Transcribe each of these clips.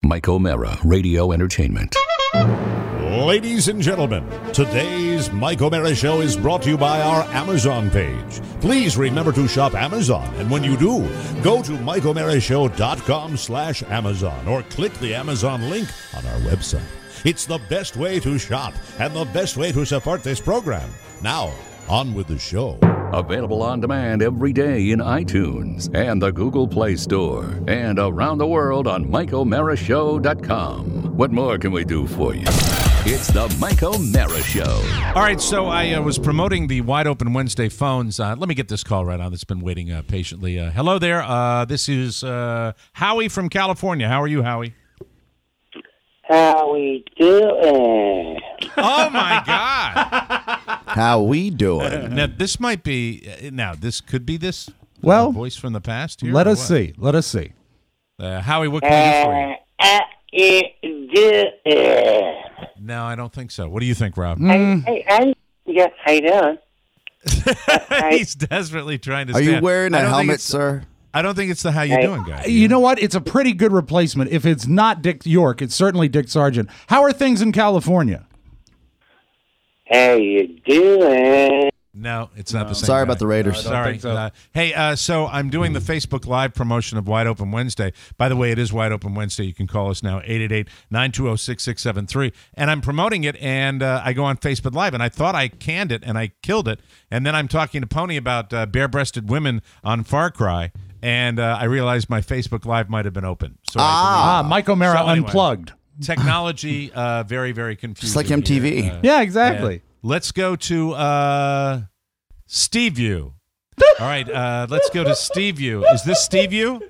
Mike O'Mara, Radio Entertainment. Ladies and gentlemen, today's Mike O'Mara Show is brought to you by our Amazon page. Please remember to shop Amazon, and when you do, go to MikeO'MaraShow.com/Amazon or click the Amazon link on our website. It's the best way to shop and the best way to support this program. Now, on with the show. Available on demand every day in iTunes and the Google Play Store and around the world on MikeO'MaraShow.com. What more can we do for you? It's the Mike O'Mara Show. All right, so I was promoting the Wide Open Wednesday phones. Let me get this call right on that's been waiting patiently. Hello there. This is Howie from California. How are you, Howie? How we doing? Oh, my God. How we doing? Now, this might be this could be this voice from the past here. Let us see. Howie, what can I do for you? No, I don't think so. What do you think, Rob? Hey, how you doing? He's desperately trying to Are you wearing a helmet, sir? I don't think it's the how you doing guy. You know what? It's a pretty good replacement. If it's not Dick York, it's certainly Dick Sargent. How are things in California? How you doing? No, it's not the same. Sorry guy. about the Raiders. Sorry. So. So I'm doing the Facebook Live promotion of Wide Open Wednesday. By the way, it is Wide Open Wednesday. You can call us now, 888-920-6673. And I'm promoting it, and I go on Facebook Live, and I thought I canned it, and I killed it. And then I'm talking to Pony about bare-breasted women on Far Cry, and I realized my Facebook Live might have been open. So Mike O'Mara anyway, Unplugged. Technology, very, very confusing. Just like MTV. Here. Yeah, exactly. Let's go to Steve View. All right, let's go to Steve View. Is this Steve View?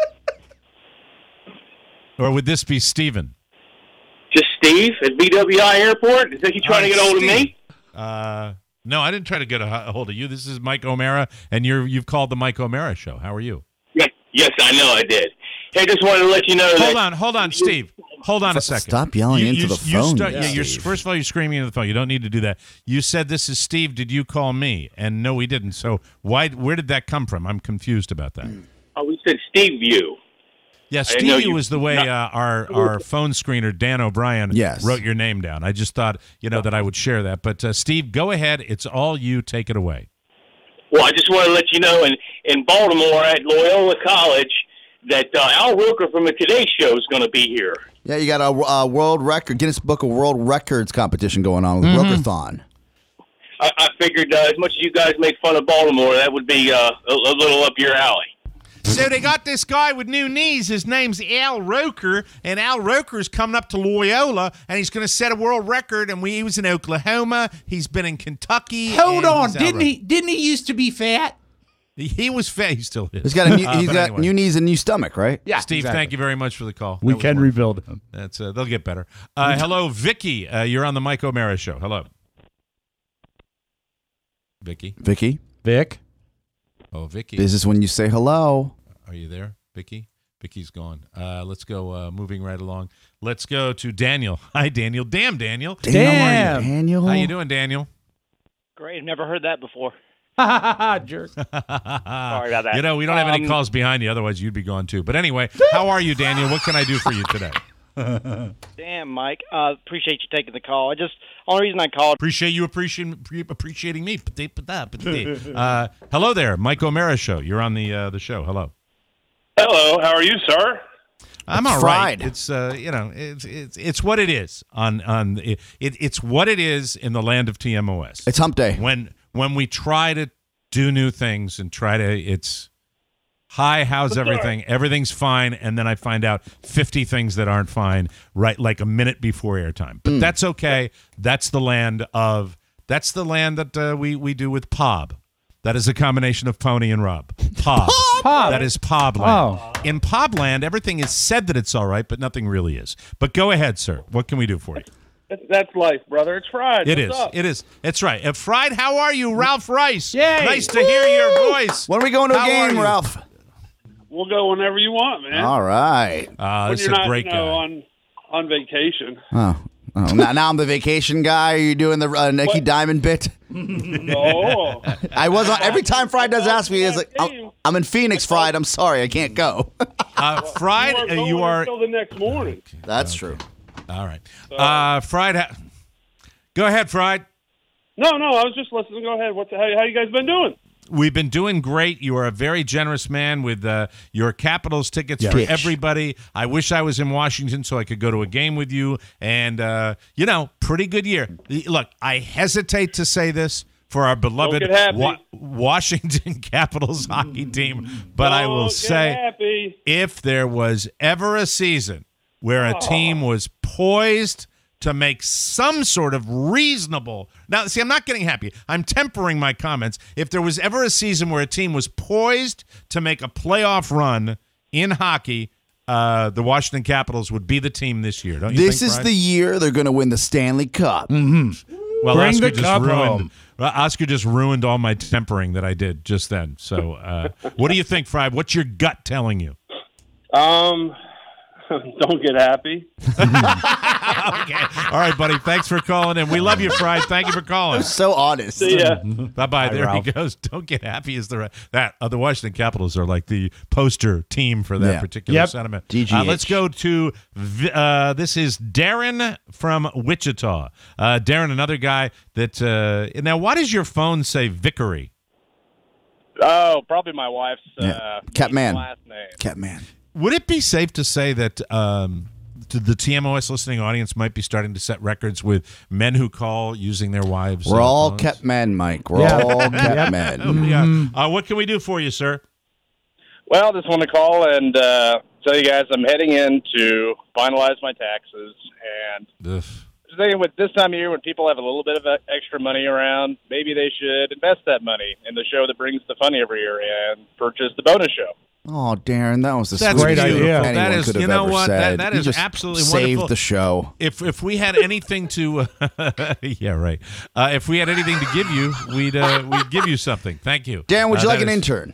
Or would this be Steven? Just Steve at BWI Airport? Is that you trying to get a hold of me? No, I didn't try to get a hold of you. This is Mike O'Mara, and you've called the Mike O'Mara Show. How are you? Yes, I know I did. Hey, just wanted to let you know Hold on, Steve. Hold on a second. Stop yelling into the phone. First of all, you're screaming into the phone. You don't need to do that. You said, this is Steve. Did you call me? And no, we didn't. So where did that come from? I'm confused about that. Oh, we said Steve View. Yeah, Steve View was the way our phone screener, Dan O'Brien, wrote your name down. I just thought, that I would share that. But, Steve, go ahead. It's all you. Take it away. Well, I just want to let you know in Baltimore at Loyola College that Al Roker from the Today Show is going to be here. Yeah, you got a world record, Guinness Book of World Records competition going on with Roker-thon. I figured as much as you guys make fun of Baltimore, that would be a little up your alley. So they got this guy with new knees. His name's Al Roker, and Al Roker's coming up to Loyola, and he's going to set a world record. And he was in Oklahoma. He's been in Kentucky. Hold on, didn't he used to be fat? He was fat. He still is. He's got new knees and new stomach, right? Yeah, Steve. Exactly. Thank you very much for the call. We can rebuild him. That's they'll get better. Hello, Vicky. You're on the Mike O'Mara Show. Hello, Vicky. Vic. Oh, Vicky. This is when you say hello. Are you there, Vicky? Vicky's gone. Let's go. Moving right along. Let's go to Daniel. Hi, Daniel. Damn, Daniel. Daniel. How you doing, Daniel? Great. I've never heard that before. Jerk. Sorry about that. We don't have any calls behind you. Otherwise, you'd be gone too. But anyway, how are you, Daniel? What can I do for you today? Damn, Mike. Appreciate you taking the call. Only reason I called. Appreciate you appreciating me. Hello there, Mike O'Mara Show. You're on the show. Hello. Hello. How are you, sir? I'm all right. It's it's what it is it's what it is in the land of TMOS. It's hump day. When we try to do new things and it's hi, how's everything? Everything's fine, and then I find out 50 things that aren't fine right like a minute before airtime. But that's okay. That's the land that we do with POB. That is a combination of Pony and Rob. POB. That is POB land. Oh. In POB land, everything is said that it's all right, but nothing really is. But go ahead, sir. What can we do for you? That's life, brother. It's fried. It is. It is. It's right. Fried, how are you, Ralph Rice? Yay. Nice to hear your voice. When are we going to a game, Ralph? We'll go whenever you want, man. All right. This is a great guy. On vacation. Oh, now I'm the vacation guy. Are you doing the Nicky Diamond bit? No. I was on every time Fried does ask me, he's like, I'm in Phoenix, Fried. I'm sorry, I can't go. Fried, going you are. until the next morning. That's true. All right. Fried, go ahead, Fried. No, I was just listening. Go ahead. How you guys been doing? We've been doing great. You are a very generous man with your Capitals tickets for everybody. I wish I was in Washington so I could go to a game with you. And, pretty good year. Look, I hesitate to say this for our beloved Washington Capitals hockey team, but I will say if there was ever a season where a team was poised to make some sort of reasonable. Now, see, I'm not getting happy. I'm tempering my comments. If there was ever a season where a team was poised to make a playoff run in hockey, the Washington Capitals would be the team this year. Don't you think, This is the year they're going to win the Stanley Cup. Mm-hmm. Well, Bring Oscar the cup home. Oscar just ruined all my tempering that I did just then. So, what do you think, Fry? What's your gut telling you? Don't get happy. Okay. All right, buddy. Thanks for calling in. We love you, Fry. Thank you for calling. So honest. See ya. Bye-bye. There Ralph. he goes. Don't get happy is the the Washington Capitals are like the poster team for that particular sentiment. GGH. Let's go to this is Darren from Wichita. Darren, another guy that now why does your phone say Vickery? Oh, probably my wife's Catman. last name. Catman. Would it be safe to say that the TMOS listening audience might be starting to set records with men who call using their wives? We're all phones? kept men, Mike. We're all kept men. Yeah. What can we do for you, sir? Well, just want to call and tell you guys I'm heading in to finalize my taxes. And just thinking with this time of year when people have a little bit of extra money around, maybe they should invest that money in the show that brings the fun every year and purchase the bonus show. Oh, Darren, that was the That's sweetest great idea. anyone That is, could have you know ever what? said. That You is just absolutely saved wonderful. the show. If we had anything to, yeah, right. If we had anything to give you, we'd give you something. Thank you, Darren, would you like that an is- intern?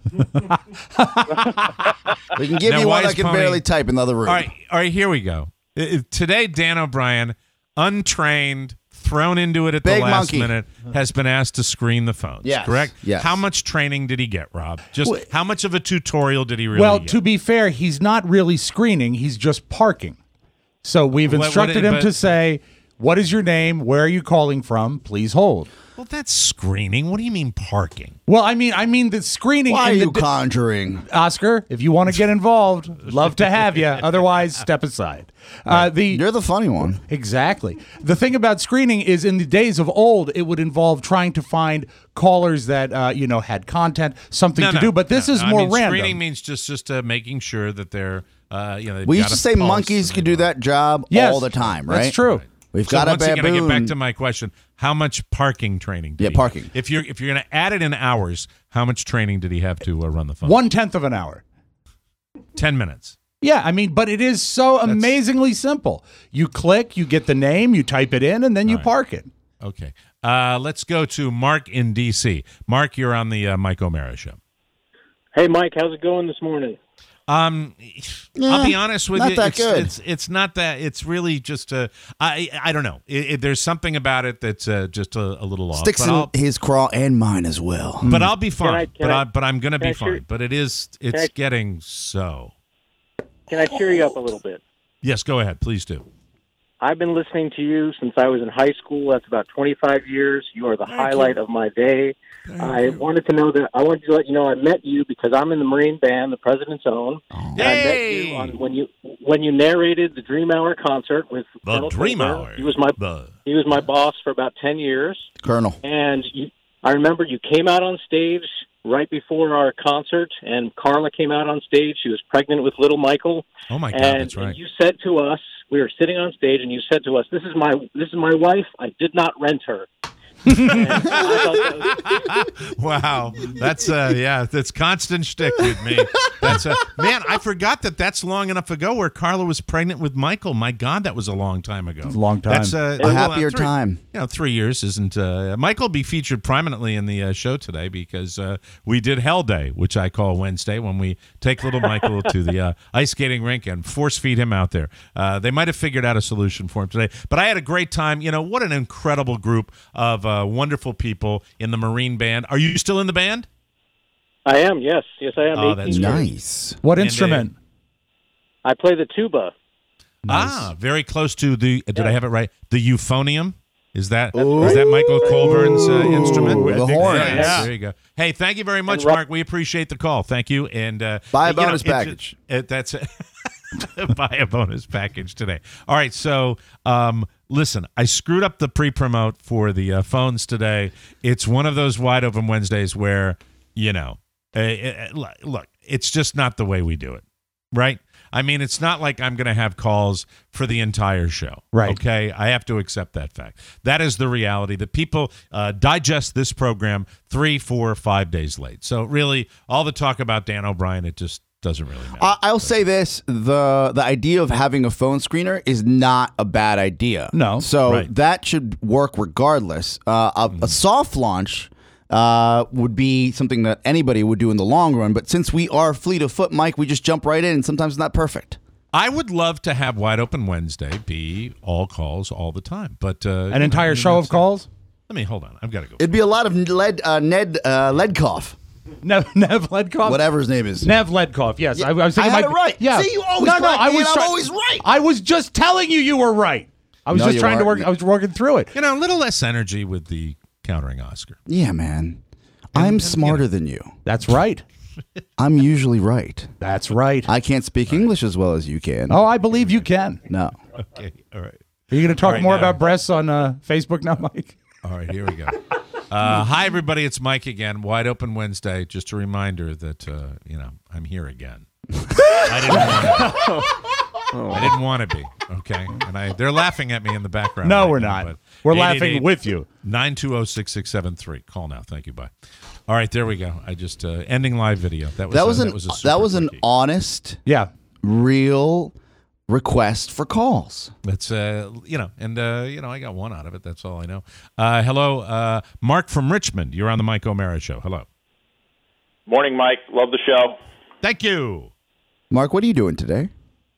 We can give Now, you one Wise that can Pony- barely type in the other room. All right, here we go. Today, Dan O'Brien, untrained, thrown into it at the Big last monkey. minute, has been asked to screen the phones. Yes, Correct? yes. How much training did he get, Rob? Just how much of a tutorial did he really Well, get? to be fair, he's not really screening. He's just parking. So we've instructed him to say, what is your name? Where are you calling from? Please hold. Well, that's screening. What do you mean parking? Well, I mean the screening. Why are in the you conjuring? Oscar, if you want to get involved, love to have you. Otherwise, step aside. You're the funny one. Exactly. The thing about screening is in the days of old, it would involve trying to find callers that, had content, something to do. But this is more random. Screening means just making sure that they're, they've We got used to a say pulse monkeys and could they do know. that job Yes, all the time, right? That's true. We've So got a once again, I baboon. get back to my question: how much parking training? Did he parking. have? If you're going to add it in hours, how much training did he have to run the phone? 1/10 of an hour. 10 minutes. Yeah, but it is so amazingly simple. You click, you get the name, you type it in, and then you park it. Okay. Let's go to Mark in D.C. Mark, you're on the Mike O'Mara Show. Hey, Mike, how's it going this morning? I'll be honest with not you. that good. It's not that. It's really just I don't know. There's something about it that's just a little off. Sticks in his craw and mine as well. But I'll be fine. Can I'm going to be cheer- fine. But it's getting so. Can I cheer you up a little bit? Yes, go ahead. Please do. I've been listening to you since I was in high school. That's about 25 years. You are the highlight of my day. I wanted to let you know I met you because I'm in the Marine Band, the President's Own. And I met you when you narrated the Dream Hour concert with The Colonel Dream Tolbert. Hour. He was my boss for about 10 years. Colonel. And I remember you came out on stage right before our concert, and Carla came out on stage. She was pregnant with little Michael. Oh my God, and, that's right. And you said to us, we were sitting on stage, and you said to us, "This is my wife. I did not rent her." Wow, that's constant shtick with me. That's man, I forgot that's long enough ago where Carla was pregnant with Michael. My God, that was a long time ago. A long time. That's A happier time. 3 years isn't. Michael will be featured prominently in the show today because we did Hell Day, which I call Wednesday, when we take little Michael to the ice skating rink and force feed him out there. They might have figured out a solution for him today, but I had a great time. What an incredible group of wonderful people in the Marine Band. Are you still in the band? I am, yes, I am. Oh, that's Nice. What And, instrument? I play the tuba. Ah, very close to the. Did I have it right? The euphonium. Is that Michael Colburn's instrument? The horn. Yeah. There you go. Hey, thank you very much, Mark. We appreciate the call. Thank you. And buy a bonus package. That's buy a bonus package today. All right. So, listen, I screwed up the pre-promote for the phones today. It's one of those wide open Wednesdays where, look, it's just not the way we do it, right? I mean, it's not like I'm going to have calls for the entire show. Right. Okay? I have to accept that fact. That is the reality that people digest this program 3, 4, 5 days late. So really, all the talk about Dan O'Brien, it just doesn't really matter. I'll say this. The idea of having a phone screener is not a bad idea. No. So that should work regardless. A soft launch would be something that anybody would do in the long run. But since we are fleet of foot, Mike, we just jump right in, and sometimes it's not perfect. I would love to have Wide Open Wednesday be all calls all the time. But an entire show of calls? Let me, hold on. I've got to go. It'd be a lot of Ned Ledkoff. Nev Ledkoff? Whatever his name is. Nev Ledkoff, yes. Yeah, I was thinking I had it right. Yeah. See, you always correct me, and I'm always right. I was just telling you were right. I was just trying to work. I was working through it. A little less energy with the countering Oscar. Yeah, man. I'm smarter than you. That's right. I'm usually right. That's right. I can't speak English as well as you can. Oh, I believe you can. No. Okay, all right. Are you going to talk more about breasts on Facebook now, Mike? All right, here we go. Hi, everybody. It's Mike again. Wide Open Wednesday. Just a reminder that, I'm here again. I didn't want to be, okay? And they're laughing at me in the background. No, we're not. We're laughing with you. 920-6673. Call now. Thank you. Bye. All right, there we go. I just ending live video. That was an honest, real request for calls. That's I got one out of it. That's all I know. Hello, Mark from Richmond. You're on the Mike O'Mara Show. Hello. Morning, Mike. Love the show. Thank you. Mark, what are you doing today?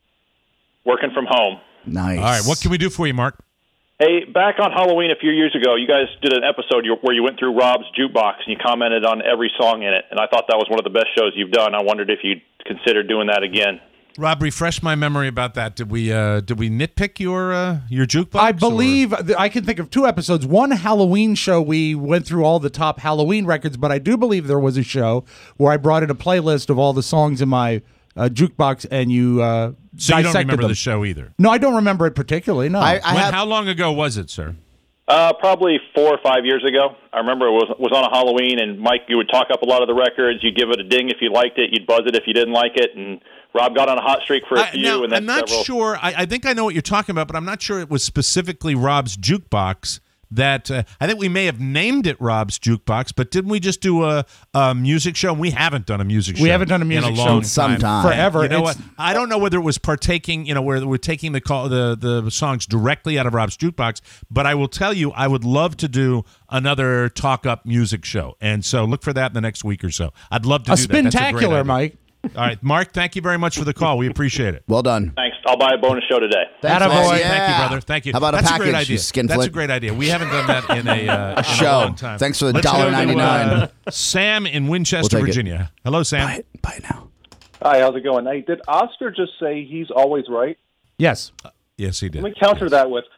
Working from home. Nice. All right, what can we do for you, Mark? Hey, back on Halloween a few years ago, you guys did an episode where you went through Rob's Jukebox and you commented on every song in it, and I thought that was one of the best shows you've done. I wondered if you'd consider doing that again. Rob, refresh my memory about that. Did we nitpick your jukebox? I believe I can think of 2 episodes. One Halloween show, we went through all the top Halloween records, but I do believe there was a show where I brought in a playlist of all the songs in my jukebox, and you so you don't remember them. The show either? No, I don't remember it particularly. No. How long ago was it, sir? Probably 4 or 5 years ago. I remember it was on a Halloween, and Mike, you would talk up a lot of the records. You'd give it a ding if you liked it. You'd buzz it if you didn't like it, and Rob got on a hot streak for a few. And then I'm not sure. I think I know what you're talking about, but I'm not sure it was specifically Rob's Jukebox. That I think we may have named it Rob's Jukebox, but didn't we just do a music show? We haven't done a music show. We haven't done a music show in some time. Forever. You know what? I don't know whether it was partaking, where we're taking the songs directly out of Rob's Jukebox, but I will tell you, I would love to do another Talk Up music show. And so look for that in the next week or so. I'd love to do that. That's a great idea. Mike. All right, Mark, thank you very much for the call. We appreciate it. Well done. Thanks. I'll buy a bonus show today. Thanks, Attaboy. yeah. Thank you, brother. Thank you. How about That's a package, great idea. you skinflint? That's a great idea. We haven't done that in a show. long time. Thanks for the Let's go to, $1.99. Sam in Winchester, Virginia. Hello, Sam. Buy it now. Hi, how's it going? Hey, did Oscar just say he's always right? Yes. Yes, he did. Let me counter that with,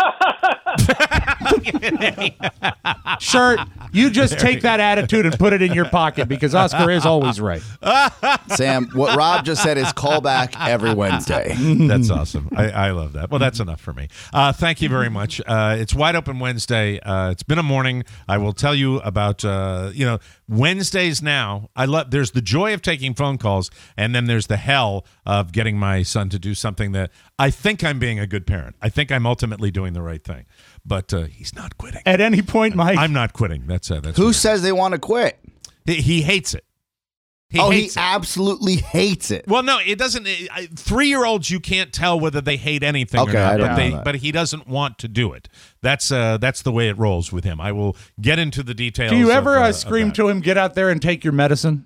Shirt, you just take that attitude and put it in your pocket because Oscar is always right. Sam, what Rob just said is callback every Wednesday. That's awesome. I love that. Well, that's enough for me. Thank you very much. It's Wide Open Wednesday. It's been a morning. I will tell you about, Wednesdays now. There's the joy of taking phone calls, and then there's the hell of getting my son to do something that I think I'm being a good parent. I think I'm ultimately doing the right thing, but he's not quitting. At any point, Mike. I'm not quitting. That's who says they want to quit? He hates it. He absolutely hates it. Well, no, it doesn't. 3-year-olds, you can't tell whether they hate anything or not, I don't know that. But he doesn't want to do it. That's the way it rolls with him. I will get into the details. Do you ever scream to him, get out there and take your medicine?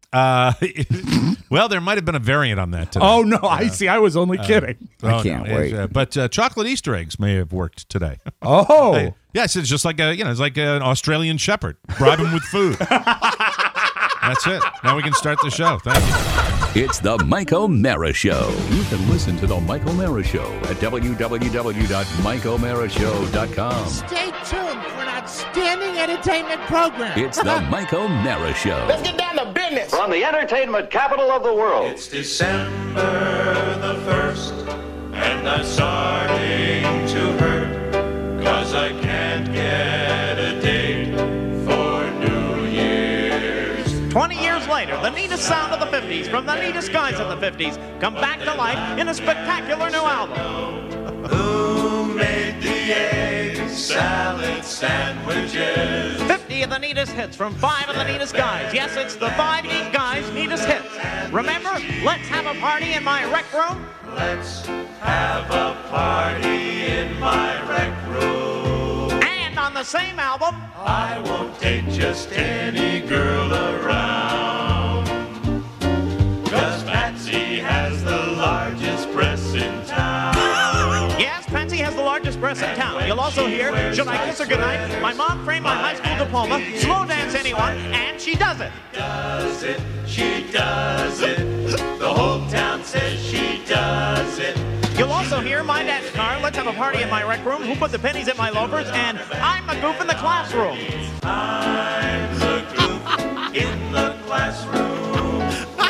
Well, there might have been a variant on that today. Oh, no, I see. I was only kidding. I can't wait. But chocolate Easter eggs may have worked today. Oh. Yes, it's just like it's like an Australian shepherd. Bribe him with food. That's it. Now we can start the show. Thank you. It's the Mike O'Mara Show. You can listen to the Mike O'Mara Show at www.mikeomarashow.com. Stay tuned for an outstanding entertainment program. It's the Mike O'Mara Show. Let's get down to business. From the entertainment capital of the world. It's December the 1st, and I'm starting to hurt, 'cause I can't get a date for New Year's. 20 years later, the neatest sound of the 50s from the neatest guys of the 50s come back to life in a spectacular new album. Who made the egg salad sandwiches? 50 of the neatest hits from 5 of the neatest guys. Yes, it's the 5 neat guys' neatest hits. Remember, Let's Have a Party in My Rec Room? Let's have a party in my rec room. And on the same album, I won't take just any girl around, 'cause Patsy has the largest breasts in town. yes, Patsy has the largest breasts in town. You'll also hear Should I Kiss Her Goodnight, My Mom Framed My High School Diploma, Slow Dance Anyone, and She Does It. Does it, she does it, the whole town says she does it. You'll also hear My Dad's Car, Let's Have a Party in My Rec Room, Who Put the Pennies in My Loafers, and I'm the Goof in the Classroom. I'm the goof in the classroom.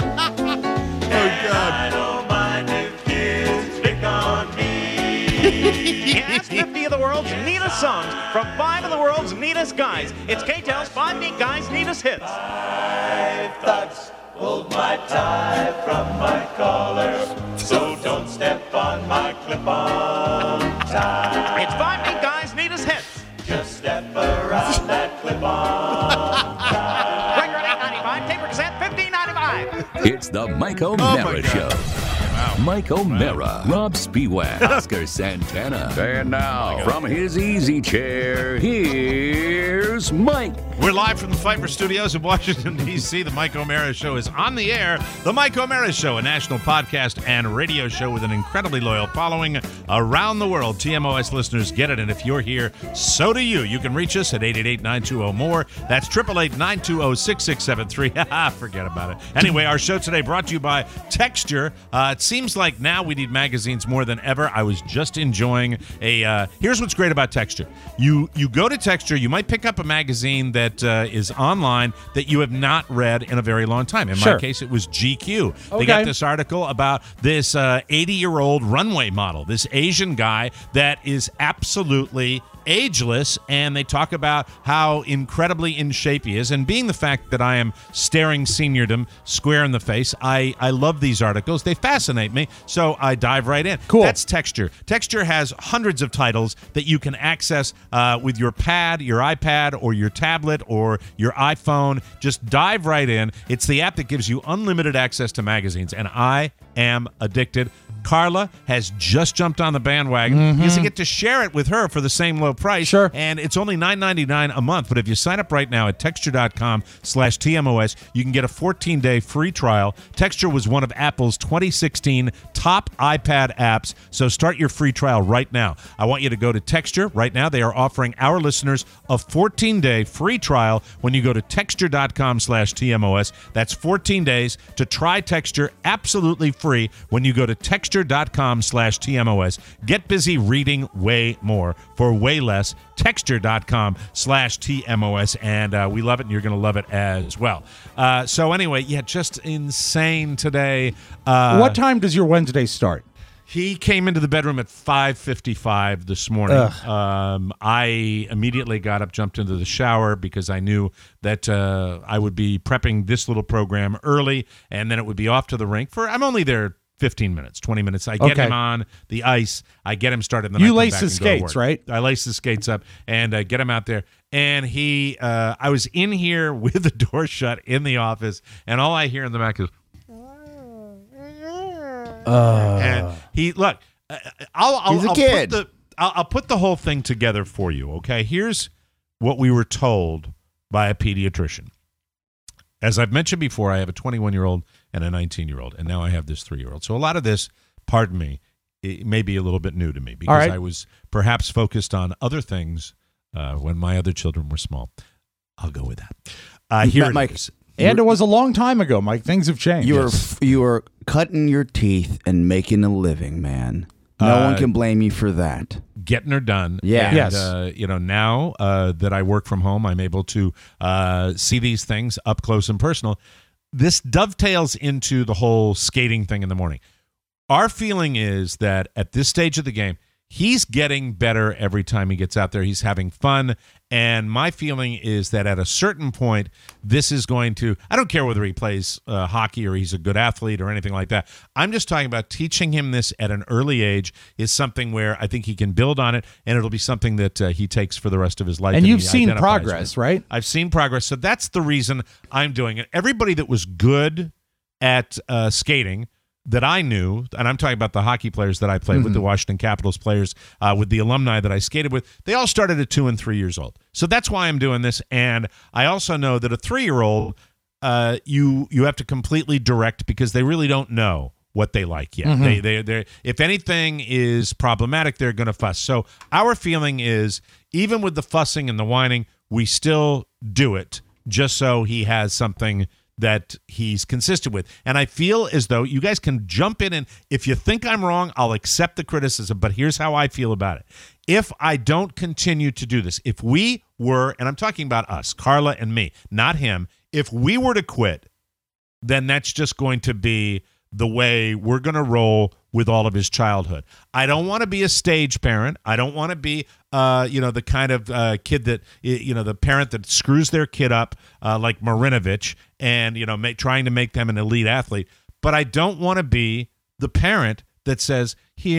I don't mind if kids pick on me. Yes, 50 of the world's neatest songs from 5 of the world's neatest guys. It's K-Tel's 5 Neat Guys' neatest hits. 5 thugs pulled my tie from my collar, so don't step on my clip-on tie. It's 5 Neat Guys' neatest hits. Just step around that clip-on tie. Record $8.95, tape or cassette $15.95. It's the Mike O'Mara Show. Mike O'Mara, Rob Spiewak, Oscar Santana. And now, from his easy chair, here's Mike. We're live from the Pfeiffer Studios in Washington, D.C. The Mike O'Mara Show is on the air. The Mike O'Mara Show, a national podcast and radio show with an incredibly loyal following around the world. TMOS listeners get it, and if you're here, so do you. You can reach us at 888-920-MORE. That's 888-920-6673. Forget about it. Anyway, our show today brought to you by Texture. It seems like now we need magazines more than ever. I was just enjoying a... here's what's great about Texture. You go to Texture, you might pick up a magazine that is online that you have not read in a very long time. In my case, it was GQ. They got this article about this 80-year-old runway model, this Asian guy that is absolutely ageless, and they talk about how incredibly in shape he is. And being the fact that I am staring seniordom square in the face, I love these articles. They fascinate me, so I dive right in. Cool. That's Texture. Texture has hundreds of titles that you can access with your pad, your iPad, or your tablet, or your iPhone. Just dive right in. It's the app that gives you unlimited access to magazines, and I am addicted. Carla has just jumped on the bandwagon because you get to share it with her for the same low price. Sure. And it's only $9.99 a month. But if you sign up right now at Texture.com/TMOS, you can get a 14-day free trial. Texture was one of Apple's 2016 top iPad apps. So start your free trial right now. I want you to go to Texture right now. They are offering our listeners a 14-day free trial when you go to Texture.com/TMOS. That's 14 days to try Texture absolutely free when you go to Texture.com/TMOS. Get busy reading way more for way less. Texture.com/TMOS. And we love it, and you're going to love it as well. So anyway, just insane today. What time does your Wednesday start? He came into the bedroom at 5:55 this morning. I immediately got up, jumped into the shower because I knew that I would be prepping this little program early, and then it would be off to the rink I'm only there 15 minutes, 20 minutes. I get him on the ice. I get him started. Then you I lace the skates, right? I lace the skates up and get him out there. And I was in here with the door shut in the office, and all I hear in the back is, and he look. He's a kid. I'll put the whole thing together for you. Okay, here's what we were told by a pediatrician. As I've mentioned before, I have a 21-year-old and a 19-year-old, and now I have this 3-year-old. So a lot of this, pardon me, it may be a little bit new to me because I was perhaps focused on other things when my other children were small. I'll go with that. Here it is. And it was a long time ago, Mike. Things have changed. You were cutting your teeth and making a living, man. No one can blame you for that. Getting her done. Yeah. And, Yes. Now that I work from home, I'm able to see these things up close and personal. This dovetails into the whole skating thing in the morning. Our feeling is that at this stage of the game, he's getting better every time he gets out there. He's having fun. And my feeling is that at a certain point, this is going to, I don't care whether he plays hockey or he's a good athlete or anything like that. I'm just talking about teaching him this at an early age is something where I think he can build on it, and it'll be something that he takes for the rest of his life. And you've he seen identifies progress, with. right? I've seen progress. So that's the reason I'm doing it. Everybody that was good at skating that I knew, and I'm talking about the hockey players that I played with, the Washington Capitals players, with the alumni that I skated with, they all started at 2 and 3 years old. So that's why I'm doing this. And I also know that a 3-year-old, you have to completely direct because they really don't know what they like yet. They if anything is problematic, they're going to fuss. So our feeling is, even with the fussing and the whining, we still do it just so he has something that he's consistent with. And I feel as though you guys can jump in, and if you think I'm wrong, I'll accept the criticism, but here's how I feel about it. If I don't continue to do this, if we were, and I'm talking about us, Carla and me, not him, if we were to quit, then that's just going to be the way we're going to roll with all of his childhood. I don't want to be a stage parent. I don't want to be, the kind of kid that, the parent that screws their kid up like Marinovich and, trying to make them an elite athlete. But I don't want to be the parent that says,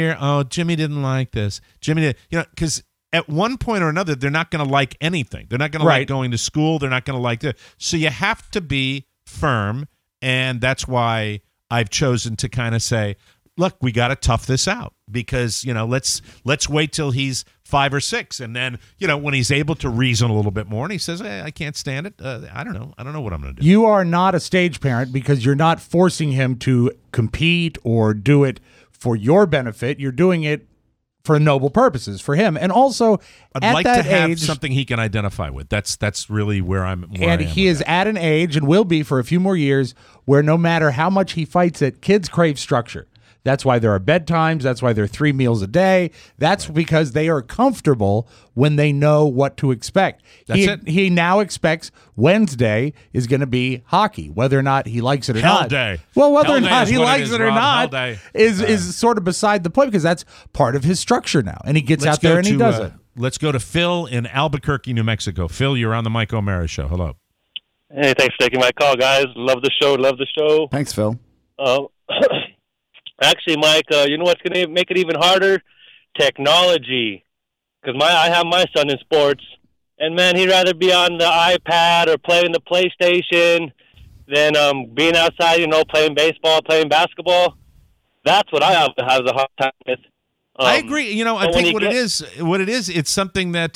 Jimmy didn't like this. Jimmy did, because at one point or another, they're not going to like anything. They're not going to like going to school. They're not going to like it. So you have to be firm. And that's why I've chosen to kind of say, look, we got to tough this out because, let's wait till he's 5 or 6. And then, when he's able to reason a little bit more and he says, hey, I can't stand it. I don't know. I don't know what I'm going to do. You are not a stage parent because you're not forcing him to compete or do it for your benefit. You're doing it for noble purposes for him. And also, I'd like to have something he can identify with. That's really where I'm. And he is at an age and will be for a few more years where no matter how much he fights it, kids crave structure. That's why there are bedtimes. That's why there are 3 meals a day. That's because they are comfortable when they know what to expect. He now expects Wednesday is going to be hockey, whether or not he likes it or not. Day. Well, whether Hell or not day he likes it or Rob. not is sort of beside the point because that's part of his structure now. And he gets out there and he does it. Let's go to Phil in Albuquerque, New Mexico. Phil, you're on the Mike O'Mara Show. Hello. Hey, thanks for taking my call, guys. Love the show. Thanks, Phil. Actually, Mike, you know what's going to make it even harder? Technology. Because I have my son in sports, and, man, he'd rather be on the iPad or playing the PlayStation than being outside, playing baseball, playing basketball. That's what I have a hard time with. I agree. I think what it is, it's something that,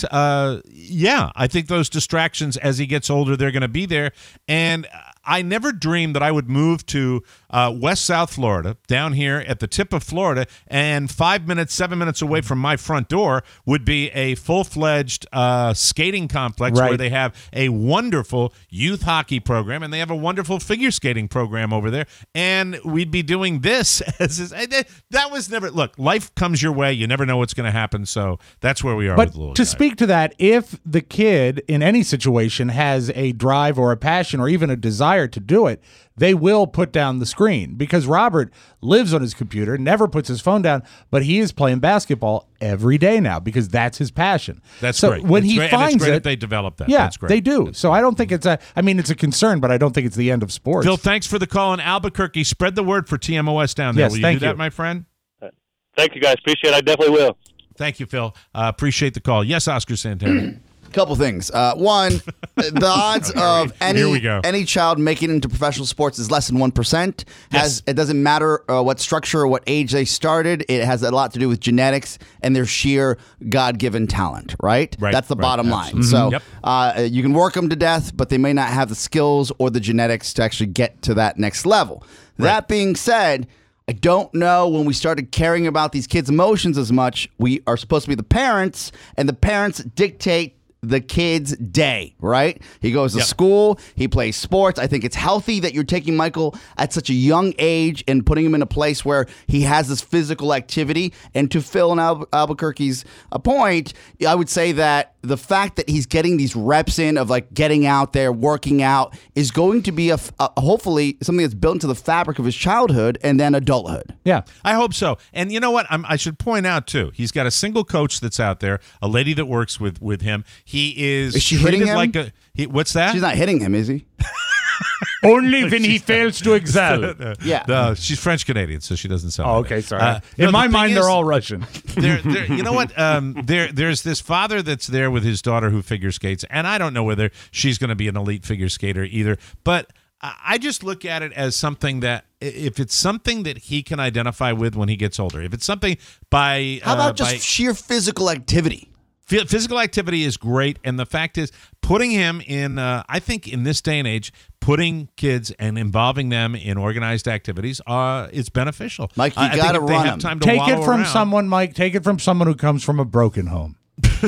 I think those distractions as he gets older, they're going to be there. And I never dreamed that I would move to West-South Florida, down here at the tip of Florida, and 7 minutes away from my front door would be a full-fledged skating complex where they have a wonderful youth hockey program, and they have a wonderful figure skating program over there. And we'd be doing this. That was never – look, life comes your way. You never know what's going to happen, so that's where we are with the little guy. Speak to that, if the kid in any situation has a drive or a passion or even a desire to do it, they will put down the screen because Robert lives on his computer, never puts his phone down, but he is playing basketball every day now because that's his passion. That's so great. When it's he great. finds and it's great it, that they develop that. Yeah, that's great. they do. So I don't think it's a concern, but I don't think it's the end of sports. Phil, thanks for the call in Albuquerque. Spread the word for TMOS down there. Yes, will you thank do you. that, my friend? Thank you, guys. Appreciate it. I definitely will. Thank you, Phil. Appreciate the call. Yes, Oscar Santana. Couple things. One, the odds of any child making it into professional sports is less than 1%. It doesn't matter what structure or what age they started. It has a lot to do with genetics and their sheer God-given talent, right? That's the bottom line. So you can work them to death, but they may not have the skills or the genetics to actually get to that next level. That being said, I don't know when we started caring about these kids' emotions as much. We are supposed to be the parents, and the parents dictate the kid's day, right? He goes to school, he plays sports. I think it's healthy that you're taking Michael at such a young age and putting him in a place where he has this physical activity. And to Phil and Albuquerque's point, I would say that the fact that he's getting these reps in of like getting out there, working out, is going to be a hopefully something that's built into the fabric of his childhood and then adulthood. Yeah, I hope so. And you know what? I should point out too, he's got a single coach that's out there, a lady that works with him. He is she hitting him? Like what's that? She's not hitting him, is he? Only when he fails to excel. No, she's French Canadian, so she doesn't sound. Oh, like okay, that. sorry. In my mind, they're all Russian. You know what? There's this father that's there with his daughter who figure skates, and I don't know whether she's going to be an elite figure skater either. But I just look at it as something that, if it's something that he can identify with when he gets older, if it's something by how about just sheer physical activity? Physical activity is great, and the fact is, putting him in, I think in this day and age, putting kids and involving them in organized activities is beneficial. Mike, you got to run them. Time to Take it from around. someone, Mike. Take it from someone who comes from a broken home.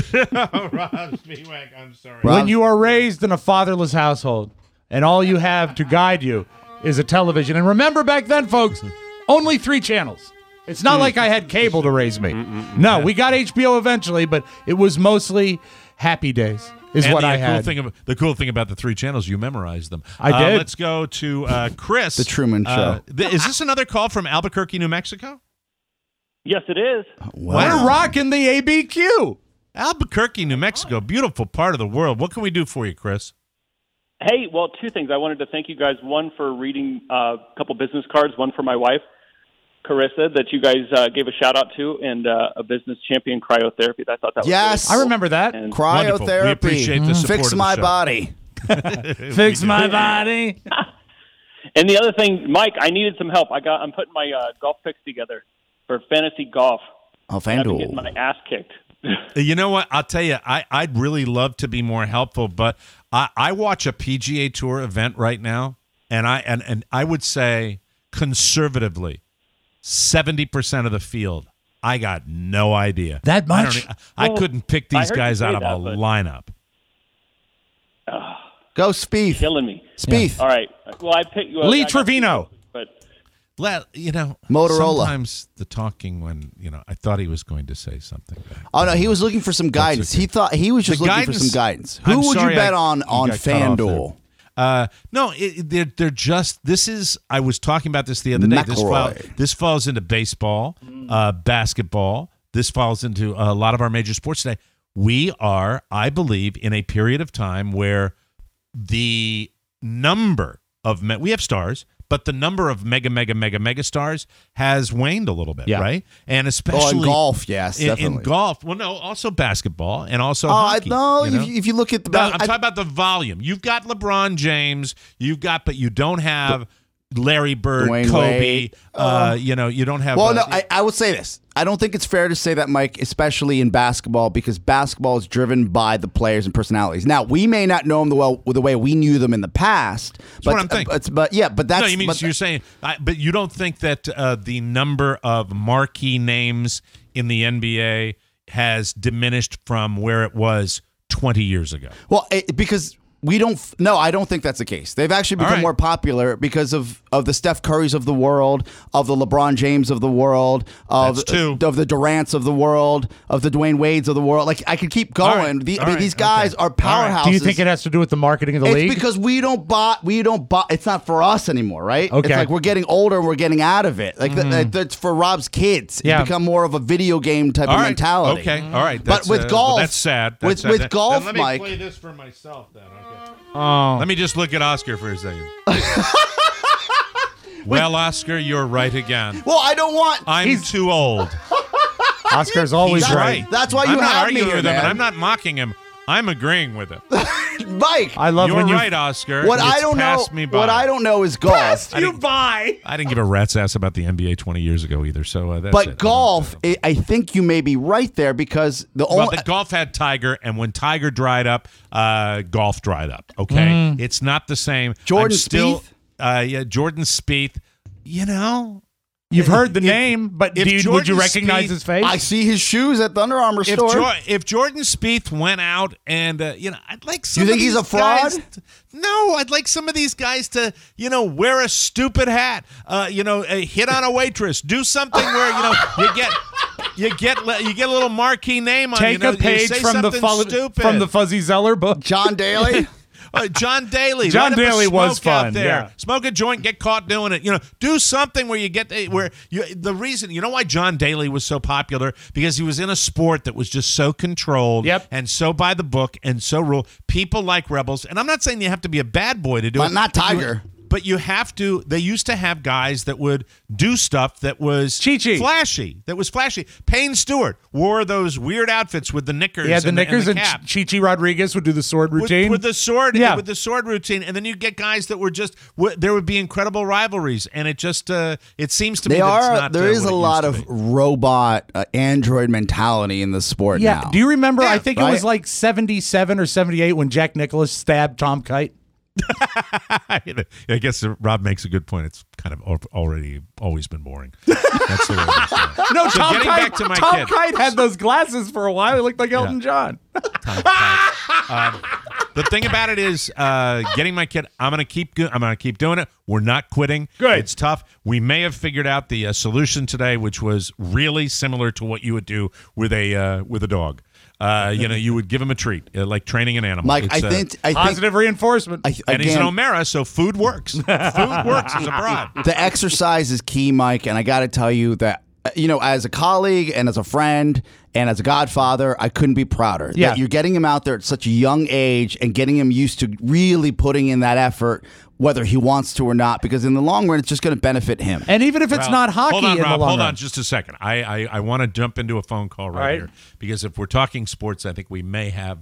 Rob Spiewak, I'm sorry. When you are raised in a fatherless household, and all you have to guide you is a television, and remember back then, folks, only 3 channels. It's not like I had cable to raise me. No, we got HBO eventually, but it was mostly Happy Days is what I had. The cool thing about the 3 channels, you memorized them. I did. Let's go to Chris. The Truman Show. Is this another call from Albuquerque, New Mexico? Yes, it is. We're rocking the ABQ. Albuquerque, New Mexico, beautiful part of the world. What can we do for you, Chris? Hey, well, 2 things. I wanted to thank you guys. One for reading a couple business cards. One for my wife, Carissa, that you guys gave a shout out to, and a business champion cryotherapy. I thought that was yes, I remember that. And cryotherapy. We appreciate the support Fix of the my show. body. Fix my body. And the other thing, Mike, I needed some help. I'm putting my golf picks together for fantasy golf. Oh, I've been FanDuel. getting my ass kicked. You know what? I'll tell you, I'd really love to be more helpful, but I watch a PGA Tour event right now, and I would say conservatively, 70% of the field, I got no idea. That much? I couldn't pick these guys out of a but lineup. Go Spieth. Killing me. Spieth. All right. Well, I picked Lee Trevino. But Motorola. Sometimes the talking when, I thought he was going to say something back. Oh, no, he was looking for some guidance. okay. He thought he was just The looking for guidance- some guidance. I'm Who would sorry you bet I- on you got cut off FanDuel? No, they're just. This is. I was talking about this the other day. McElroy. This falls into baseball, basketball. This falls into a lot of our major sports today. We are, I believe, in a period of time where the number of we have stars, but the number of mega stars has waned a little bit, right? And especially in golf, yes, in definitely. golf. Well, no, also basketball and also hockey. If you look at the, No, I'm talking about the volume. You've got LeBron James. But you don't have Larry Bird, Dwayne Kobe. Wade. You don't have. Well, no, I would say this. I don't think it's fair to say that, Mike, especially in basketball, because basketball is driven by the players and personalities. Now, we may not know them the way we knew them in the past. That's but what I'm thinking. But that's. No, you mean you're saying, but you don't think that the number of marquee names in the NBA has diminished from where it was 20 years ago? Well, because we don't. No, I don't think that's the case. They've actually become more popular because of the Steph Currys of the world, of the LeBron James of the world, of the Durants of the world, of the Dwayne Wades of the world. Like, I could keep going. These guys are powerhouses. Do you think it has to do with the marketing of the league? It's because we don't buy. It's not for us anymore, right? Okay. It's like we're getting older and we're getting out of it. Like that's for Rob's kids. Yeah. It's become more of a video game type of mentality. Okay. All right. But with golf, that's sad. with golf, let me Mike. play this for myself then. Okay. Oh. Let me just look at Oscar for a second. Well, Oscar, you're right again. Well, I don't want. I'm too old. Oscar's always He's right. That's why you I'm not have arguing me here, with him, man. and I'm not mocking him. I'm agreeing with him. Mike, I love You're when you right, Oscar. What It's I don't know. passed me by. What I don't know is golf. I didn't give a rat's ass about the NBA 20 years ago either. So that's But it. golf, I think you may be right there because the only. Well, but golf had Tiger, and when Tiger dried up, golf dried up. Okay, it's not the same. Jordan I'm still, Spieth? Jordan Spieth. You've heard the name, but would you recognize his face? I see his shoes at the Under Armour store. If Jordan Spieth went out and, I'd like some You think of he's these a fraud? guys no, I'd like some of these guys to, wear a stupid hat, hit on a waitress, do something where, you get a little marquee name on Take a page from the Fuzzy Zeller book. John Daly. John Daly. John Daly was fun. Out there. Yeah. Smoke a joint, get caught doing it. Do something where you get the reason. You know why John Daly was so popular? Because he was in a sport that was just so controlled and so by the book and so rule. People like rebels, and I'm not saying you have to be a bad boy to do it. Not Tiger. But you have to. They used to have guys that would do stuff that was flashy. Payne Stewart wore those weird outfits with the knickers. Yeah, the knickers, and the cap. Chi Chi Rodriguez would do the sword routine with the sword. Yeah. With the sword routine, and then you get guys that were just. There would be incredible rivalries, and it just. It seems to me that it's not. There is a lot of robot android mentality in the sport now. Do you remember? I think it was like 77 or 78 when Jack Nicklaus stabbed Tom Kite. I guess Rob makes a good point. It's kind of always been boring. That's the way it is. No, so Tom Kite had those glasses for a while. He looked like Elton John. The thing about it is, getting my kid. I'm gonna keep doing it. We're not quitting. Good. It's tough. We may have figured out the solution today, which was really similar to what you would do with a dog. You would give him a treat, like training an animal. Mike, I think positive reinforcement. And he's an O'Mara, so food works. Food works as a broad. The exercise is key, Mike, and I got to tell you that, as a colleague and as a friend and as a godfather, I couldn't be prouder. Yeah. That you're getting him out there at such a young age and getting him used to really putting in that effort, whether he wants to or not, because in the long run, it's just going to benefit him. And even if it's not hockey hold on, in Rob, the long hold run. on just a second. I want to jump into a phone call right here, because if we're talking sports, I think we may have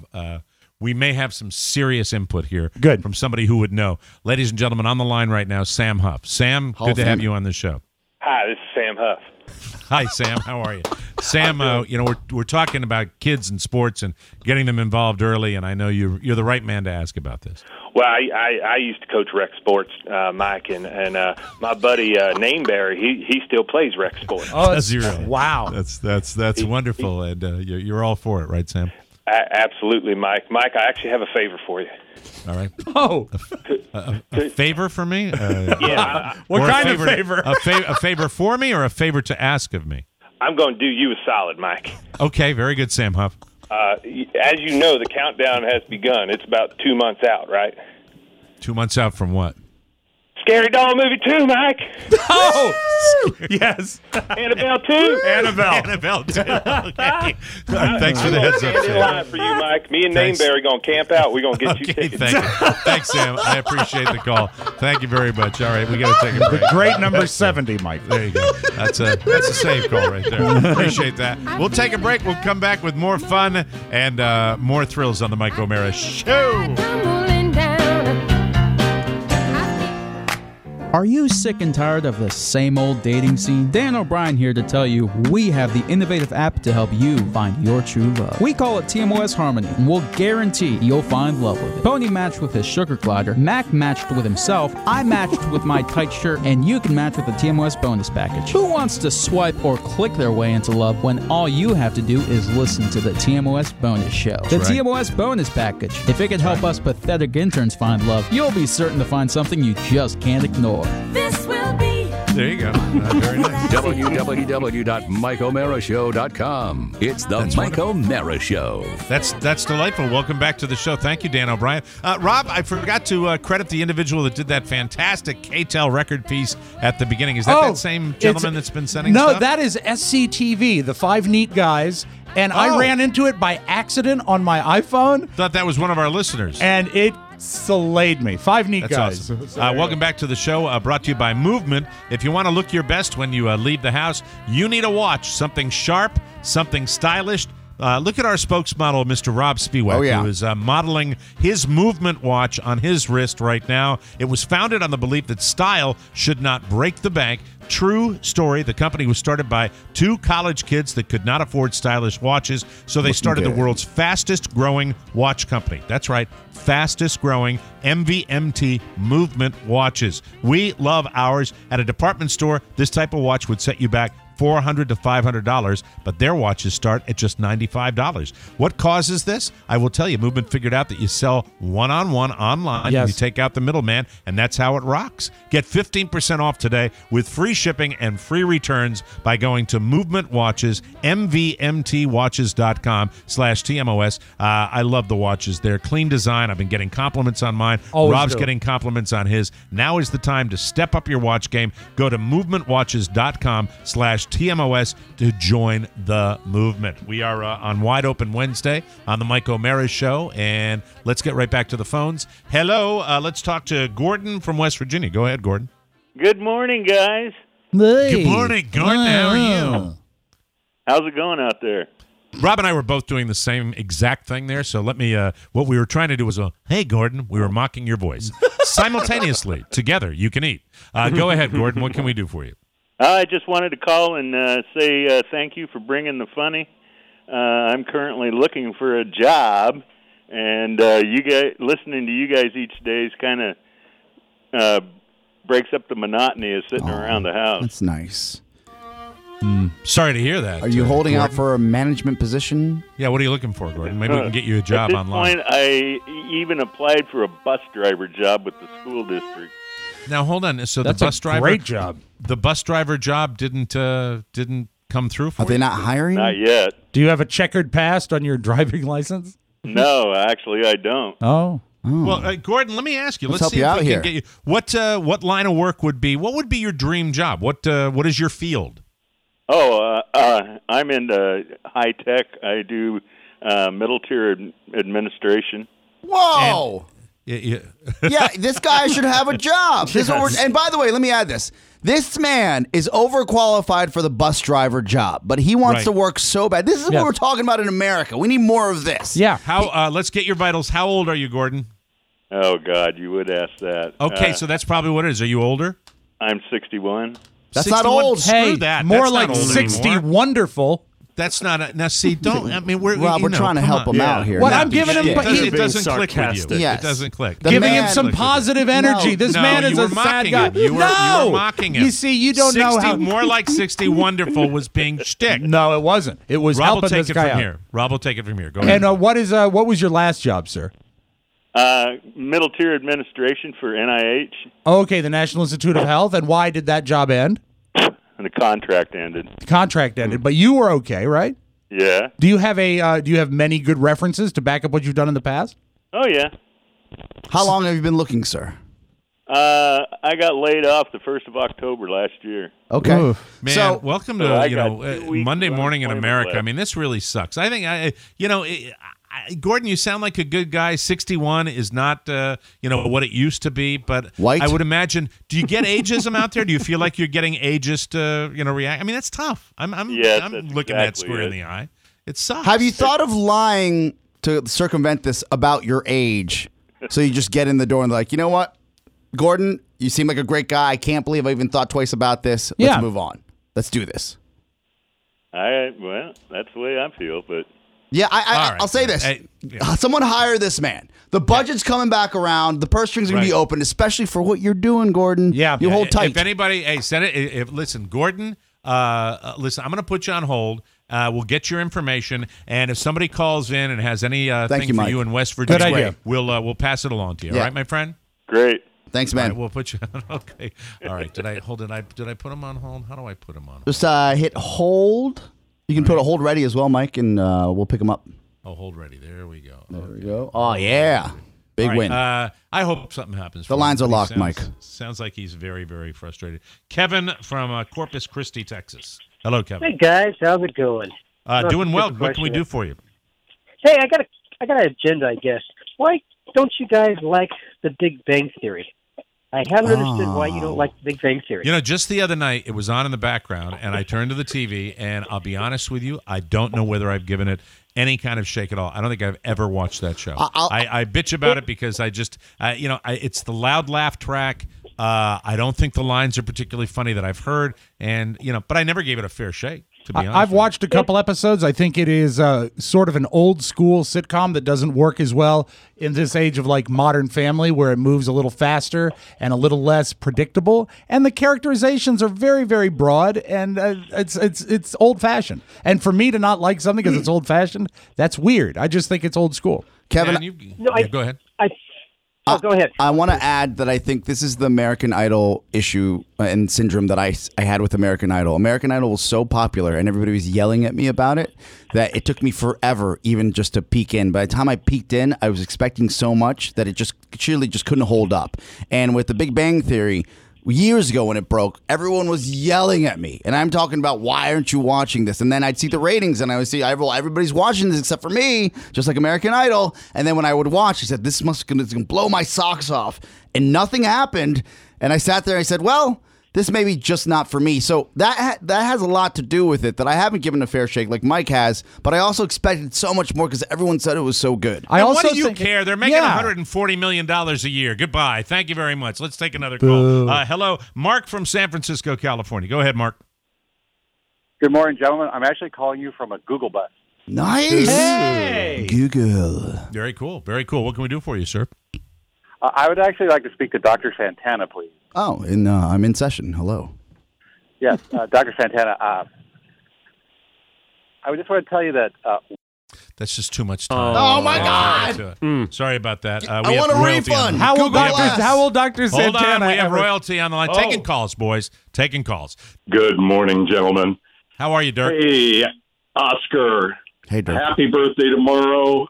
some serious input here from somebody who would know. Ladies and gentlemen, on the line right now, Sam Huff. Sam, good to have you on the show. Hi, this is Sam Huff. Hi, Sam. How are you? Sam, we're talking about kids and sports and getting them involved early, and I know you're the right man to ask about this. Well, I used to coach rec sports, Mike, and my buddy Nameberry, he still plays rec sports. Oh, does he really? Wow, that's wonderful, and you're all for it, right, Sam? Absolutely, Mike. Mike, I actually have a favor for you. All right. Oh, a favor for me? Yeah. What kind of favor? A favor for me, or a favor to ask of me? I'm going to do you a solid, Mike. Okay, very good, Sam Huff. As you know, the countdown has begun. It's about 2 months out, right? 2 months out from what? Scary Doll Movie 2, Mike. Oh, yes. Annabelle 2. Annabelle 2. Okay. Thanks for the heads up, Sam. Line for you, Mike. Me and Nameberry going to camp out. We're going to get you tickets. Thanks, Sam. I appreciate the call. Thank you very much. All right, we got to take a break. The great number 70, Mike. There you go. That's a save call right there. Appreciate that. We'll take a break. We'll come back with more fun and more thrills on the Mike O'Mara Show. Are you sick and tired of the same old dating scene? Dan O'Brien here to tell you we have the innovative app to help you find your true love. We call it TMOS Harmony, and we'll guarantee you'll find love with it. Pony matched with his sugar glider, Mac matched with himself, I matched with my tight shirt, and you can match with the TMOS bonus package. Who wants to swipe or click their way into love when all you have to do is listen to the TMOS bonus show? The TMOS bonus package. If it can help us pathetic interns find love, you'll be certain to find something you just can't ignore. This will be. There you go. Very nice. www.MikeO'MaraShow.com. It's the Mike O'Mara Show. That's delightful. Welcome back to the show. Thank you, Dan O'Brien. Rob, I forgot to credit the individual that did that fantastic KTEL record piece at the beginning. Is that same gentleman that's been sending stuff? No, that is SCTV, the Five Neat Guys. And I ran into it by accident on my iPhone. Thought that was one of our listeners. And it slayed me. Five Neat Guys. Awesome. Welcome back to the show, brought to you by Movement. If you want to look your best when you leave the house, you need a watch. Something sharp, something stylish, Look at our spokesmodel, Mr. Rob Spiewak, who is modeling his movement watch on his wrist right now. It was founded on the belief that style should not break the bank. True story. The company was started by two college kids that could not afford stylish watches, so they started the world's fastest-growing watch company. That's right, fastest-growing MVMT movement watches. We love ours. At a department store, this type of watch would set you back $400 to $500, but their watches start at just $95. What causes this? I will tell you. Movement figured out that you sell one-on-one online. Yes. You take out the middleman, and that's how it rocks. Get 15% off today with free shipping and free returns by going to Movement Watches, MVMTwatches.com/TMOS. I love the watches. They're clean design. I've been getting compliments on mine. Always Rob's do. getting compliments on his. Now is the time to step up your watch game. Go to MovementWatches.com/TMOS to join the movement. We are on Wide Open Wednesday on the Mike O'Mara Show, and let's get right back to the phones. Hello, let's talk to Gordon from West Virginia. Go ahead, Gordon. Good morning, guys. Good morning, Gordon. How are you? How's it going out there? Rob and I were both doing the same exact thing there, so let me, what we were trying to do was, hey, Gordon, we were mocking your voice. Simultaneously, together, you can eat. Go ahead, Gordon. What can we do for you? I just wanted to call and say thank you for bringing the funny. I'm currently looking for a job, and you guys listening to you guys each day is kind of breaks up the monotony of sitting around the house. That's nice. Sorry to hear that. Are you holding Gordon. out for a management position? Yeah, what are you looking for, Gordon? Maybe we can get you a job At this online. point, I even applied for a bus driver job with the school district. Now hold on. So That's the bus a driver, great job. The bus driver job didn't come through for Are they you? not hiring? Not yet. Do you have a checkered past on your driving license? No, actually, I don't. Oh. Well, Gordon, let me ask you. Let's Let's help see you if out we here. can get you. What line of work would be? What would be your dream job? What is your field? Oh, I'm into high tech. I do middle tier administration. Whoa! Yeah. Yeah, this guy should have a job. This is what we're- and by the way, let me add this. This man is overqualified for the bus driver job, but he wants Right. to work so bad. This is Yes. what we're talking about in America. We need more of this. Yeah. How? Let's get your vitals. How old are you, Gordon? Oh God, you would ask that. Okay, so that's probably what it is. Are you older? I'm 61. That's not 61? old. Screw Hey, that. more That's like not old 60 anymore. wonderful. That's not now. See, don't. I mean, we're Rob, you we're know, trying to come help on. him out here. What Not I'm to giving him, shit. but It he- doesn't click with you. sarcastic. Yes. It doesn't click. The Giving man- him some positive energy. No. This No, man you is were a sad mocking guy. him. You were no, mocking him. You see, you don't know 60, how. more like 60 wonderful was being shtick. No, it wasn't. It was Rob will helping take this it guy from out. here. Rob will take it from here. Go ahead. And what was your last job, sir? Middle tier administration for NIH, Okay, the National Institute of Health. And why did that job end? and the contract ended. The contract ended, but you were okay, right? Yeah. Do you have many good references to back up what you've done in the past? Oh yeah. How long have you been looking, sir? I got laid off the 1st of October last year. Okay. Man, So- welcome So to I got 2 weeks Monday of morning in unemployment America. left. I mean, this really sucks. I think Gordon, you sound like a good guy. 61 is not what it used to be, but White? I would imagine. Do you get ageism out there? Do you feel like you're getting ageist? React. I mean, that's tough. I'm Yes, I'm that's looking that exactly square in it. the eye. It sucks. Have you thought of lying to circumvent this about your age? So you just get in the door and like, you know what, Gordon, you seem like a great guy. I can't believe I even thought twice about this. Let's Yeah. move on. Let's do this. Well, that's the way I feel, but Yeah, All right. I'll say this. Hey, yeah. Someone hire this man. The budget's coming back around. The purse strings are going to be Right. open, especially for what you're doing, Gordon. Yeah. You hold tight. If anybody, hey, send it. Listen, Gordon. Listen, I'm going to put you on hold. We'll get your information, and if somebody calls in and has any thing you, for Mike. you in West Virginia, Good idea. we'll pass it along to you. Yeah. All right, my friend. great. Thanks, All man. right, we'll put you. Okay. All right. Did I put him on hold? How do I put him on hold? Just hit hold. You can put a hold ready as well, Mike, and we'll pick him up. Oh, hold ready. There we go. There we go. Oh, yeah. Big All right, win. I hope something happens. The for him. lines are He locked, sounds- Mike. Sounds like he's very, very frustrated. Kevin from Corpus Christi, Texas. Hello, Kevin. Hey guys, how's it going? Doing well. Good What can we question. do for you? Hey, I got an agenda, I guess. Why don't you guys like the Big Bang Theory? I haven't understood why you don't like the Big Bang Theory. You know, just the other night, it was on in the background, and I turned to the TV, and I'll be honest with you, I don't know whether I've given it any kind of shake at all. I don't think I've ever watched that show. I bitch about it because it's the loud laugh track. I don't think the lines are particularly funny that I've heard, and but I never gave it a fair shake. To be honest, I've watched a couple episodes. I think it is sort of an old school sitcom that doesn't work as well in this age of like Modern Family, where it moves a little faster and a little less predictable, and the characterizations are very, very broad, and it's old fashioned. And for me to not like something because it's old fashioned, that's weird. I just think it's old school. Kevin, go ahead. Go ahead. I want to add that I think this is the American Idol issue and syndrome that I had with American Idol. American Idol was so popular and everybody was yelling at me about it that it took me forever even just to peek in. By the time I peeked in, I was expecting so much that it just couldn't hold up. And with the Big Bang Theory, years ago when it broke, everyone was yelling at me. And I'm talking about, why aren't you watching this? And then I'd see the ratings and I would see, everybody's watching this except for me, just like American Idol. And then when I would watch, I said, this is going to blow my socks off. And nothing happened. And I sat there and I said, well, this may be just not for me. So that has a lot to do with it, that I haven't given a fair shake like Mike has, but I also expected so much more because everyone said it was so good. What do you care? They're making $140 million a year. Goodbye. Thank you very much. Let's take another call. Hello, Mark from San Francisco, California. Go ahead, Mark. Good morning, gentlemen. I'm actually calling you from a Google bus. Nice. Hey. Google. Very cool. Very cool. What can we do for you, sir? I would actually like to speak to Dr. Santana, please. Oh, I'm in session. Hello. Yes, Dr. Santana. I would just want to tell you that... That's just too much time. Oh, my God. Sorry about that. I want a refund. How will Dr. Santana... Hold on, we have royalty on the line. Taking calls, boys. Taking calls. Good morning, gentlemen. How are you, Dirk? Hey, Oscar. Hey, Dirk. Happy birthday tomorrow.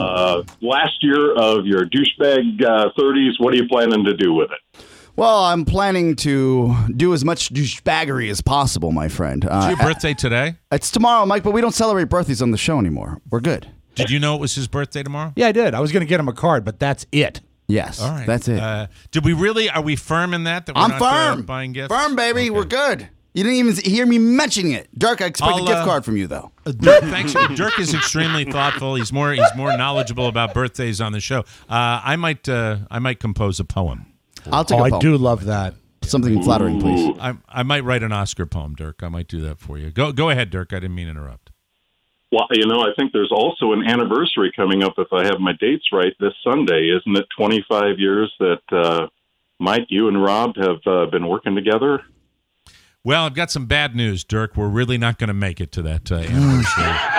Last year of your douchebag 30s. What are you planning to do with it? Well, I'm planning to do as much douchebaggery as possible, my friend. Is your birthday today? It's tomorrow, Mike, but we don't celebrate birthdays on the show anymore. We're good. Did you know it was his birthday tomorrow? Yeah, I did. I was going to get him a card, but that's it. Yes, all right. That's it. Did we really? Are we firm in that? I'm not, firm. Buying gifts? Firm, baby. Okay. We're good. You didn't even hear me mentioning it. Dirk, I expect a gift card from you, though. Dirk, thanks. Dirk is extremely thoughtful. He's more knowledgeable about birthdays on the show. I might compose a poem. I'll take a poem. I do love that. Something flattering, please. I might write an Oscar poem, Dirk. I might do that for you. Go ahead, Dirk. I didn't mean to interrupt. Well, I think there's also an anniversary coming up, if I have my dates right, this Sunday. Isn't it 25 years that Mike, you and Rob have been working together? Well, I've got some bad news, Dirk. We're really not going to make it to that anniversary.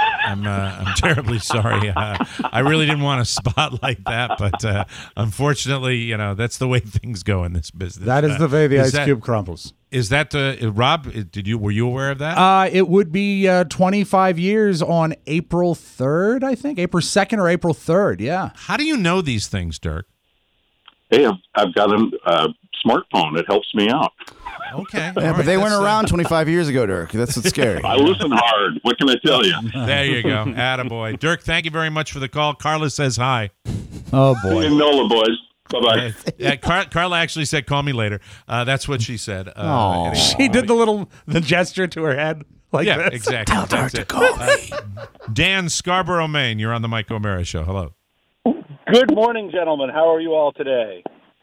I'm terribly sorry. I really didn't want to spotlight that, but unfortunately, that's the way things go in this business. That is the way the ice cube crumbles. Is that Rob? Were you aware of that? It would be 25 years on April 3rd, I think, April 2nd or April 3rd. Yeah. How do you know these things, Dirk? Hey, I've got a smartphone. It helps me out. Okay. Yeah, but they weren't around 25 years ago, Dirk. That's what's scary. I listen hard. What can I tell you? There you go. Attaboy. Dirk, thank you very much for the call. Carla says hi. Oh, boy. See you in NOLA, boys. Bye-bye. Carla actually said, call me later. That's what she said. Anyway. She did the gesture to her head. Yeah, this. Exactly. Tell her to call me. Dan, Scarborough, Maine. You're on the Mike O'Mara Show. Hello. Good morning, gentlemen. How are you all today?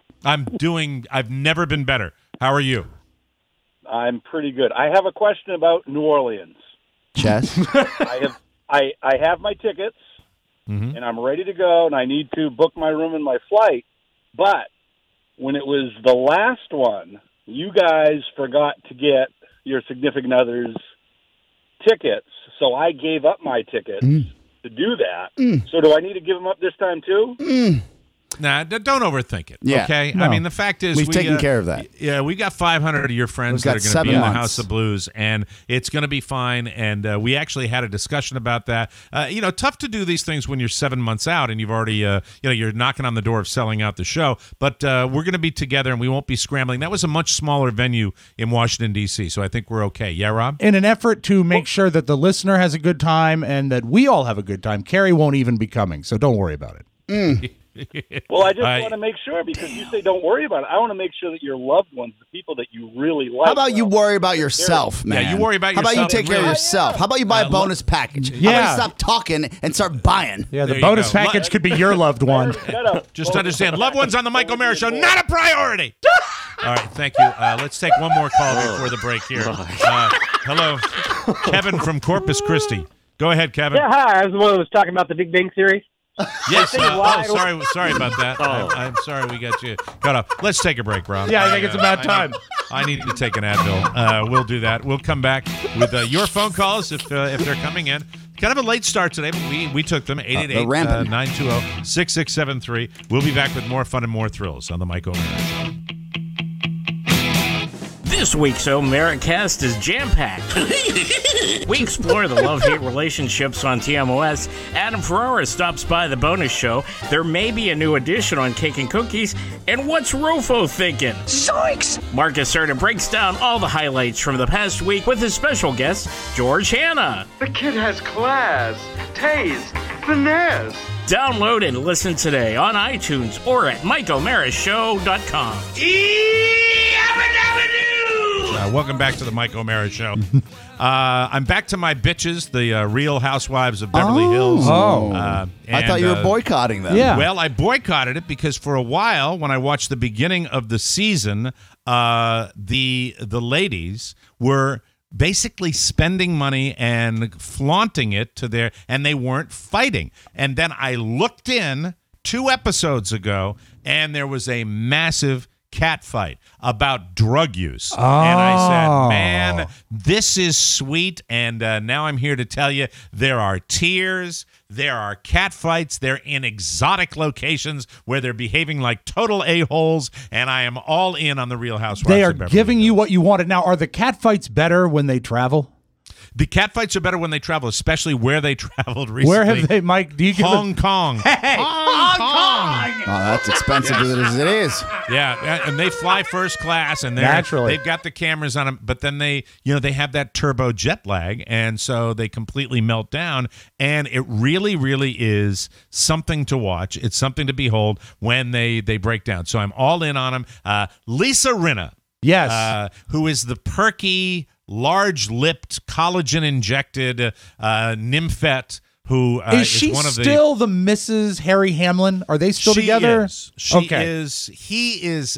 I've never been better. How are you? I'm pretty good. I have a question about New Orleans. Chess? I have my tickets, and I'm ready to go, and I need to book my room and my flight. But when it was the last one, you guys forgot to get your significant other's tickets, so I gave up my tickets to do that. So do I need to give them up this time too? Nah, don't overthink it. Yeah, okay. no. I mean, the fact is, we've taken care of that. Yeah, we got 500 of your friends that are going to be in the House of Blues, and it's going to be fine. And we actually had a discussion about that. Tough to do these things when you're 7 months out and you've already, you're knocking on the door of selling out the show. But we're going to be together and we won't be scrambling. That was a much smaller venue in Washington D.C., so I think we're okay. Yeah, Rob. In an effort to make sure that the listener has a good time and that we all have a good time, Carrie won't even be coming, so don't worry about it. Well, I just want to make sure, because you say don't worry about it. I want to make sure that your loved ones, the people that you really like. How about you worry about yourself, man? Yeah, you worry about How yourself. about you take care of yourself? How about you buy a bonus package? How about you stop talking and start buying? Yeah, the bonus package could be your loved one. Just understand, loved ones on the Mike O'Mara Show, not a priority. All right, thank you. Let's take one more call before the break here. Hello, Kevin from Corpus Christi. Go ahead, Kevin. Yeah, hi. I was the one who was talking about the Big Bang Theory. Yes. Sorry about that. I'm sorry we got you cut off. Let's take a break, Rob. Yeah, I think it's about time. I need to take an Advil. We'll do that. We'll come back with your phone calls if they're coming in. Kind of a late start today, but we took them. 888-920-6673. We'll be back with more fun and more thrills on the Mike O'Mara Show. This week's O'Meracast is jam-packed. We explore the love-hate relationships on TMOS. Adam Ferrara stops by the bonus show. There may be a new edition on Cake and Cookies. And what's Rofo thinking? Zoinks! Marcus Serta breaks down all the highlights from the past week with his special guest, George Hanna. The kid has class, taste, finesse. Download and listen today on iTunes or at MikeO'MaraShow.com. Welcome back to the Mike O'Mara Show. I'm back to my bitches, the Real Housewives of Beverly Hills. I thought you were boycotting them. Yeah. Well, I boycotted it because for a while, when I watched the beginning of the season, the ladies were basically spending money and flaunting it and they weren't fighting. And then I looked in 2 episodes ago, and there was a massive cat fight about drug use. And I said, man, this is sweet. And now I'm here to tell you there are tears, there are cat fights, they're in exotic locations where they're behaving like total a-holes, and I am all in on the Real Housewives. They are giving you what you wanted. Now, are the cat fights better when they travel? The cat fights are better when they travel, especially where they traveled recently. Where have they, Mike? Do you give Hong Kong. Hey, Hong Kong! Oh, that's expensive as it is. Yeah, and they fly first class, and they've got the cameras on them. But then they have that turbo jet lag, and so they completely melt down. And it really, really is something to watch. It's something to behold when they break down. So I'm all in on them. Lisa Rinna, yes, who is the perky, large-lipped, collagen-injected nymphette who is she one of still the Mrs. Harry Hamlin? Are they still together? She is. He is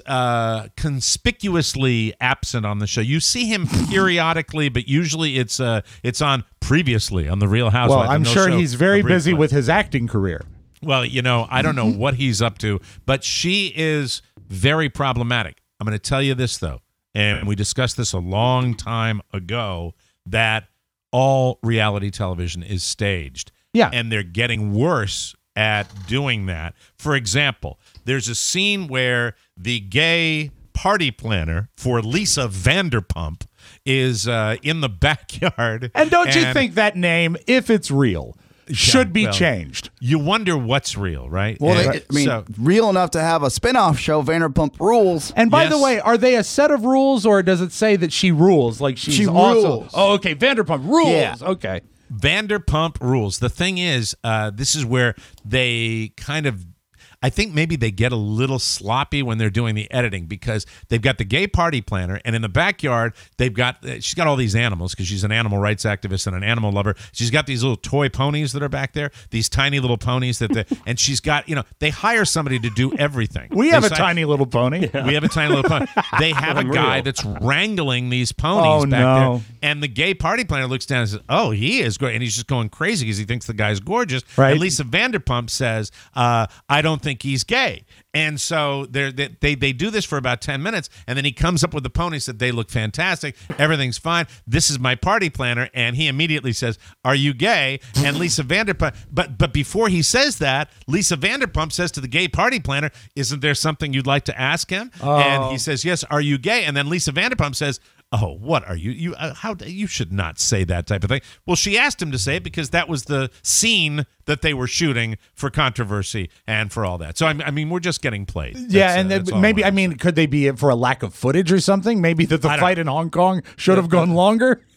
conspicuously absent on the show. You see him periodically, but usually it's on previously on the Real Housewives. Well, I'm sure he's very busy with his acting career. Well, I don't know what he's up to, but she is very problematic. I'm going to tell you this, though, and we discussed this a long time ago, that all reality television is staged. Yeah. And they're getting worse at doing that. For example, there's a scene where the gay party planner for Lisa Vanderpump is in the backyard. And don't you think that name, if it's real, should be changed? You wonder what's real, right? Well, real enough to have a spinoff show, Vanderpump Rules. And by the way, are they a set of rules, or does it say that she rules? Like she awesome? Rules. Oh, okay. Vanderpump Rules. Yeah. Okay. Vanderpump Rules. The thing is, this is where they kind of, I think maybe they get a little sloppy when they're doing the editing, because they've got the gay party planner, and in the backyard she's got all these animals, because she's an animal rights activist and an animal lover. She's got these little toy ponies that are back there, these tiny little ponies and she's got, they hire somebody to do everything. We have a tiny little pony. We have a tiny little pony. They have a guy that's wrangling these ponies back there, and the gay party planner looks down and says, "Oh, he is great," and he's just going crazy because he thinks the guy's gorgeous. Right. And Lisa Vanderpump says, "I don't think he's gay." And so they do this for about 10 minutes, and then he comes up with the ponies that they look fantastic. Everything's fine. This is my party planner, and he immediately says, "Are you gay?" And Lisa Vanderpump, but before he says that, Lisa Vanderpump says to the gay party planner, "Isn't there something you'd like to ask him?" And he says, "Yes. Are you gay?" And then Lisa Vanderpump says, "Oh, what are you? You should not say that type of thing." Well, she asked him to say it because that was the scene that they were shooting for controversy and for all that. So I mean, we're just getting played. Yeah, and then maybe could they be for a lack of footage or something? Maybe that the fight in Hong Kong should have gone longer.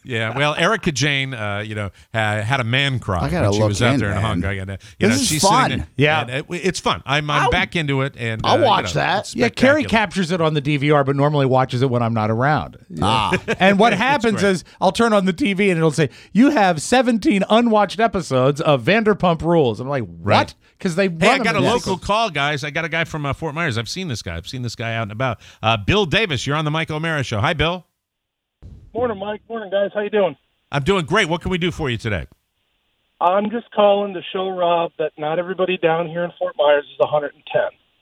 Yeah, well, Erica Jane, had a man cry I gotta when she look was out in, there in man. Hong. This is she's fun. sitting there, Yeah. and it's fun. I'm back into it, and I'll watch that. it's Yeah, Carrie spectacular. captures it on the DVR, but normally watches it when I'm not around. And what happens great. is I'll turn on the TV and it'll say, "You have 17 unwatched episodes of Vanderpump Rules." I'm like, "What?" Right. Because they Hey, I run got a them in local call, guys. I got a guy from Fort Myers. I've seen this guy. Out and about. Bill Davis, you're on the Mike O'Mara Show. Hi, Bill. Morning, Mike. Morning, guys. How you doing? I'm doing great. What can we do for you today? I'm just calling to show Rob that not everybody down here in Fort Myers is 110.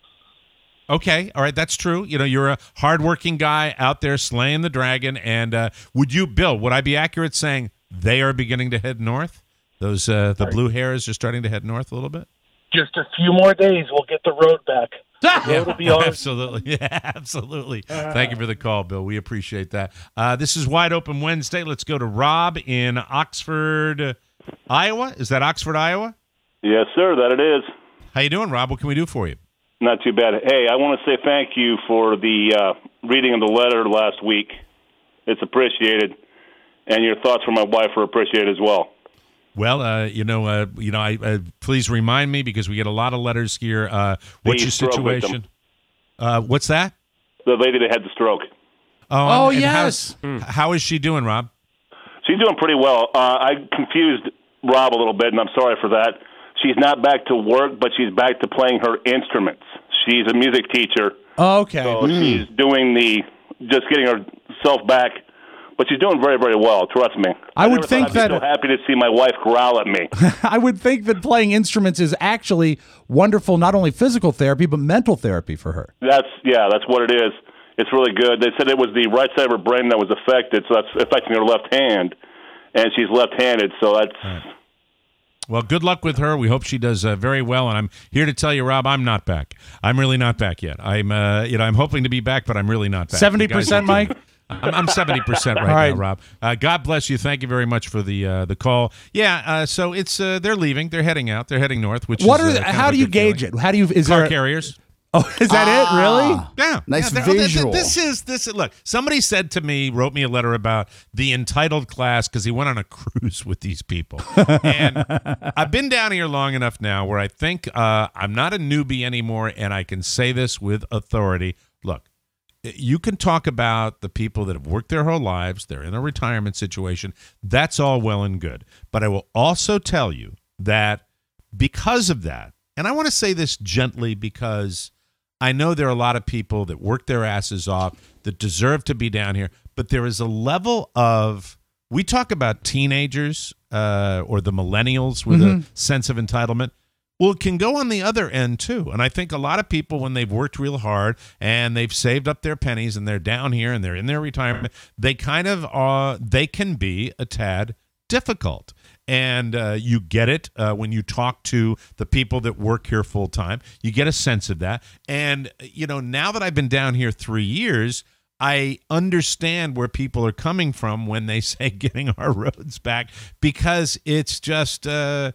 Okay, all right, that's true. You're a hardworking guy out there slaying the dragon. And Bill, would I be accurate saying they are beginning to head north? Those the blue hairs are starting to head north a little bit? Just a few more days, we'll get the road back. The road will be ours. Absolutely. Yeah, absolutely. Thank you for the call, Bill. We appreciate that. This is Wide Open Wednesday. Let's go to Rob in Oxford, Iowa. Is that Oxford, Iowa? Yes, sir, that it is. How you doing, Rob? What can we do for you? Not too bad. Hey, I want to say thank you for the reading of the letter last week. It's appreciated, and your thoughts for my wife are appreciated as well. Well, please remind me because we get a lot of letters here. What's your situation? What's that? The lady that had the stroke. Oh, and yes. How is she doing, Rob? She's doing pretty well. I confused Rob a little bit, and I'm sorry for that. She's not back to work, but she's back to playing her instruments. She's a music teacher. Oh, okay. So she's doing just getting herself back. But she's doing very, very well. Trust me. I would think I'd be so happy to see my wife growl at me. I would think that playing instruments is actually wonderful, not only physical therapy, but mental therapy for her. That's what it is. It's really good. They said it was the right side of her brain that was affected, so that's affecting her left hand, and she's left-handed, so that's... Well, good luck with her. We hope she does very well. And I'm here to tell you, Rob, I'm not back. I'm really not back yet. I'm hoping to be back, but I'm really not back. 70%, Mike? I'm 70% right now, Rob. God bless you. Thank you very much for the call. Yeah, so it's they're leaving. They're heading out. They're heading north. How do you gauge it? How do you? Is car there carriers? Oh, is that it? Really? Yeah. Nice yeah, visual. This is look. Somebody said to me, wrote me a letter about the entitled class because he went on a cruise with these people. And I've been down here long enough now where I think I'm not a newbie anymore, and I can say this with authority. Look. You can talk about the people that have worked their whole lives. They're in a retirement situation. That's all well and good. But I will also tell you that because of that, and I want to say this gently because I know there are a lot of people that work their asses off that deserve to be down here, but there is a level of, we talk about teenagers or the millennials with a sense of entitlement. Well, it can go on the other end, too. And I think a lot of people, when they've worked real hard and they've saved up their pennies and they're down here and they're in their retirement, they kind of they can be a tad difficult. And you get it when you talk to the people that work here full time. You get a sense of that. And, now that I've been down here 3 years, I understand where people are coming from when they say getting our roads back because it's just...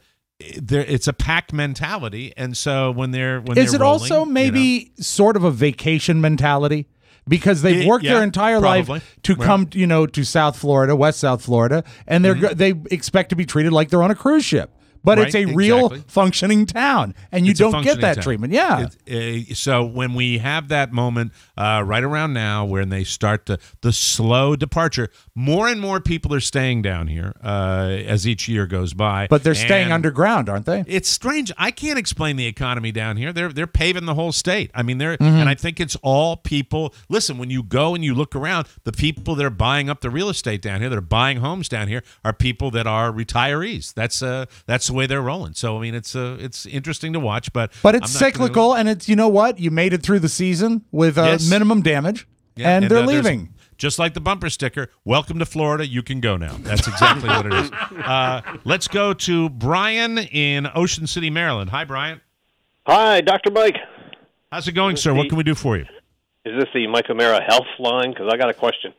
it's a pack mentality, and so when they're is it rolling, also maybe sort of a vacation mentality because they've worked their entire life to come, to South Florida, West South Florida, and they expect to be treated like they're on a cruise ship. But it's a real functioning town, and you don't get that treatment. Yeah. So when we have that moment right around now when they start the slow departure, more and more people are staying down here as each year goes by. But they're staying underground, aren't they? It's strange. I can't explain the economy down here. They're paving the whole state. I mean, and I think it's all people. Listen, when you go and you look around, the people that are buying up the real estate down here, that are buying homes down here, are people that are retirees. That's the way they're rolling. So I mean, it's interesting to watch, but it's cyclical, and it's what you made it through the season with minimum damage, and they're leaving. Just like the bumper sticker, welcome to Florida, you can go now. That's exactly what it is. Let's go to Brian in Ocean City, Maryland. Hi, Brian. Hi, Dr. Mike. How's it going, sir? What can we do for you? Is this the Mike O'Mara Health line? Because I got a question.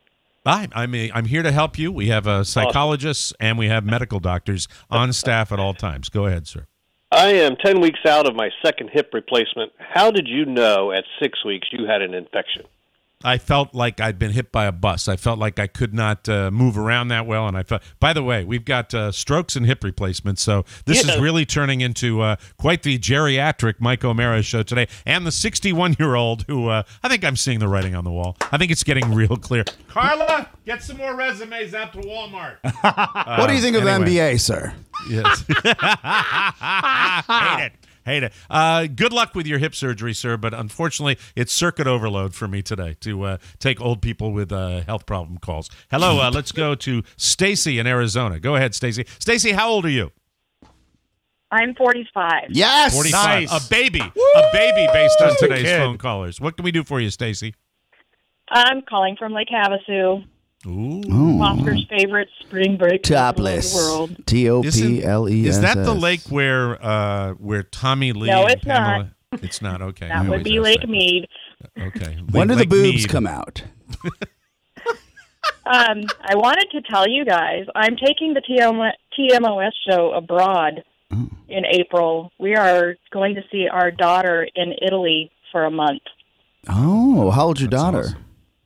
I'm here to help you. We have psychologists and we have medical doctors on staff at all times. Go ahead, sir. I am 10 weeks out of my second hip replacement. How did you know at 6 weeks you had an infection? I felt like I'd been hit by a bus. I felt like I could not move around that well, and I felt. By the way, we've got strokes and hip replacements, so this is really turning into quite the geriatric Mike O'Mara show today, and the 61-year-old who I think I'm seeing the writing on the wall. I think it's getting real clear. Carla, get some more resumes out to Walmart. What do you think of the NBA, sir? Yes. Hate it. Good luck with your hip surgery, sir, but unfortunately, it's circuit overload for me today to take old people with health problem calls. Hello, let's go to Stacy in Arizona. Go ahead, Stacy. Stacy, how old are you? I'm 45. Yes! 45. Nice. A baby. A baby based on today's phone callers. What can we do for you, Stacy? I'm calling from Lake Havasu. Ooh. Oscar's favorite spring break Topless. in the world. Topless. Is that the lake where Tommy Lee No, and it's Pamela... not. It's not. Okay. That would be Lake Mead. Okay. When do the Lake boobs Mead. come out? I wanted to tell you guys, I'm taking the TMOS show abroad in April. We are going to see our daughter in Italy for a month. Oh, how old's your daughter? Awesome.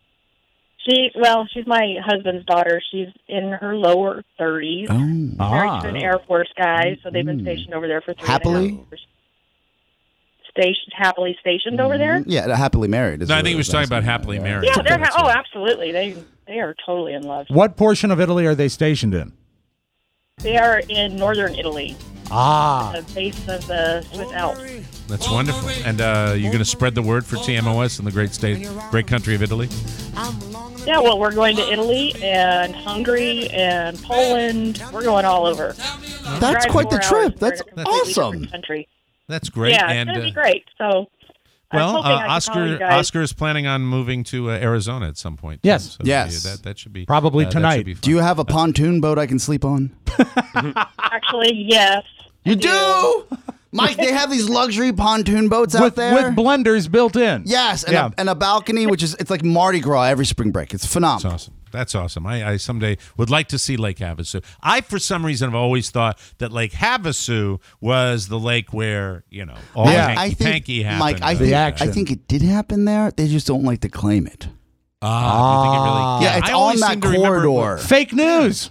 She's my husband's daughter. She's in her lower 30s. Married to an Air Force guy, so they've been stationed over there for 3.5 years. Happily stationed over there? Yeah, happily married. No, I think he was talking about happily married. Yeah, they're absolutely. They are totally in love. What portion of Italy are they stationed in? They are in northern Italy. Ah. The base of the Swiss Alps. That's wonderful. And you're going to spread the word for TMOS in the great country of Italy? Yeah, well, we're going to Italy and Hungary and Poland. We're going all over. That's quite the trip. That's awesome. Country. That's great. Yeah, and, it's going to be great. So, well, I'm hoping I can call you guys. Oscar is planning on moving to Arizona at some point. Yes. So yes. That should be probably that tonight. should be fun. Do you have a pontoon boat I can sleep on? Actually, yes. You do? Mike, they have these luxury pontoon boats out there. With blenders built in. Yes, and a balcony, it's like Mardi Gras every spring break. It's phenomenal. That's awesome. That's awesome. I someday would like to see Lake Havasu. I, for some reason, have always thought that Lake Havasu was the lake where, all the hanky-panky happened. Mike, I think it did happen there. They just don't like to claim it. You think it really... Yeah, it's on that corridor. Fake news.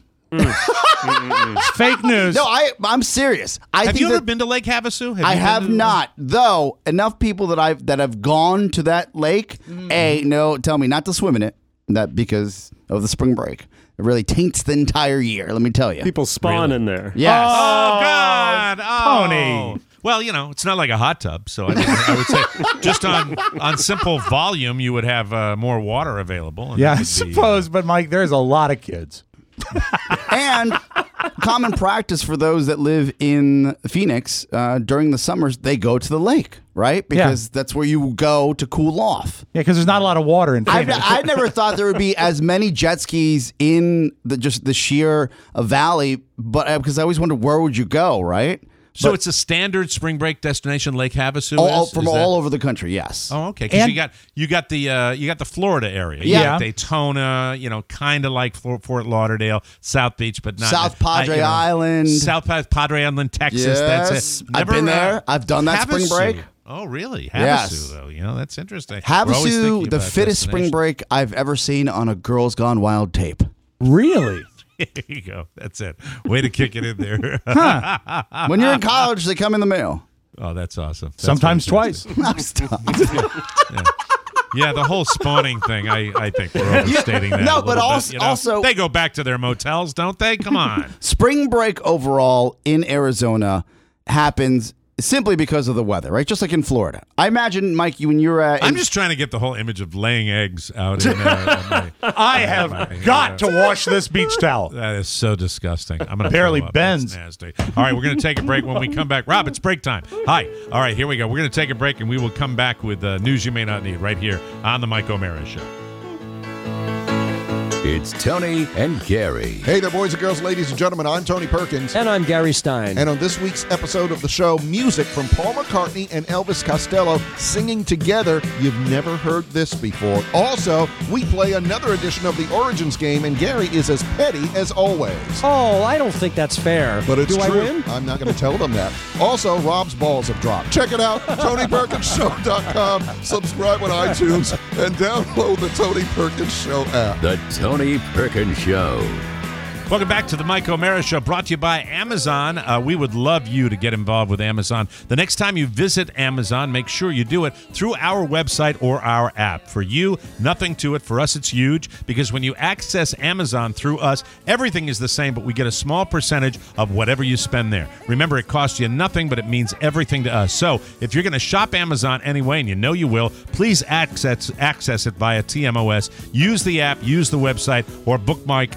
Fake news. No, I'm serious. Have you ever been to Lake Havasu? I have not, though. Enough people that have gone to that lake. Tell me not to swim in it. That because of the spring break. It really taints the entire year. Let me tell you. People spawn in there. Yes. Oh God, Pony. Well, it's not like a hot tub, so I would say just on simple volume, you would have more water available. And yeah, I suppose. But Mike, there's a lot of kids. And common practice for those that live in Phoenix during the summers, they go to the lake, right? Because that's where you go to cool off. Yeah, because there's not a lot of water in Phoenix. I never thought there would be as many jet skis in the sheer valley, but because I always wondered where would you go, right? So it's a standard spring break destination, Lake Havasu. All over the country, yes. Oh, okay. Because you got the Florida area. You got Daytona, kind of like Fort Lauderdale, South Beach, but not South Padre Island, South Padre Island, Texas. Yes. That's it. I've been there. I've done that Havasu. spring break. Oh, really? Havasu, yes. though. That's interesting. Havasu, the fittest spring break I've ever seen on a Girls Gone Wild tape. Really? There you go. That's it. Way to kick it in there. When you're in college, they come in the mail. Oh, that's awesome. That's sometimes twice. Yeah, the whole spawning thing, I think we're overstating that. No, but also they go back to their motels, don't they? Come on. Spring break overall in Arizona happens simply because of the weather, right? Just like in Florida. I imagine, Mike, when you're I'm just trying to get the whole image of laying eggs out in I have got to wash this beach towel. That is so disgusting. I'm going to barely bends. That's nasty. All right, we're going to take a break. When we come back, Rob, it's break time. Hi. All right, here we go. We're going to take a break, and we will come back with news you may not need right here on the Mike O'Mara Show. It's Tony and Gary. Hey there, boys and girls, ladies and gentlemen. I'm Tony Perkins. And I'm Gary Stein. And on this week's episode of the show, music from Paul McCartney and Elvis Costello singing together. You've never heard this before. Also, we play another edition of the Origins game, and Gary is as petty as always. Oh, I don't think that's fair. But it's Do true. I win? I'm not going to tell them that. Also, Rob's balls have dropped. Check it out, TonyPerkinsShow.com. Subscribe on iTunes and download the Tony Perkins Show app. The Tony Perkins Show. Welcome back to the Mike O'Mara Show, brought to you by Amazon. We would love you to get involved with Amazon. The next time you visit Amazon, make sure you do it through our website or our app. For you, nothing to it. For us, it's huge, because when you access Amazon through us, everything is the same, but we get a small percentage of whatever you spend there. Remember, it costs you nothing, but it means everything to us. So if you're going to shop Amazon anyway, and you know you will, please access it via TMOS. Use the app, use the website, or bookmark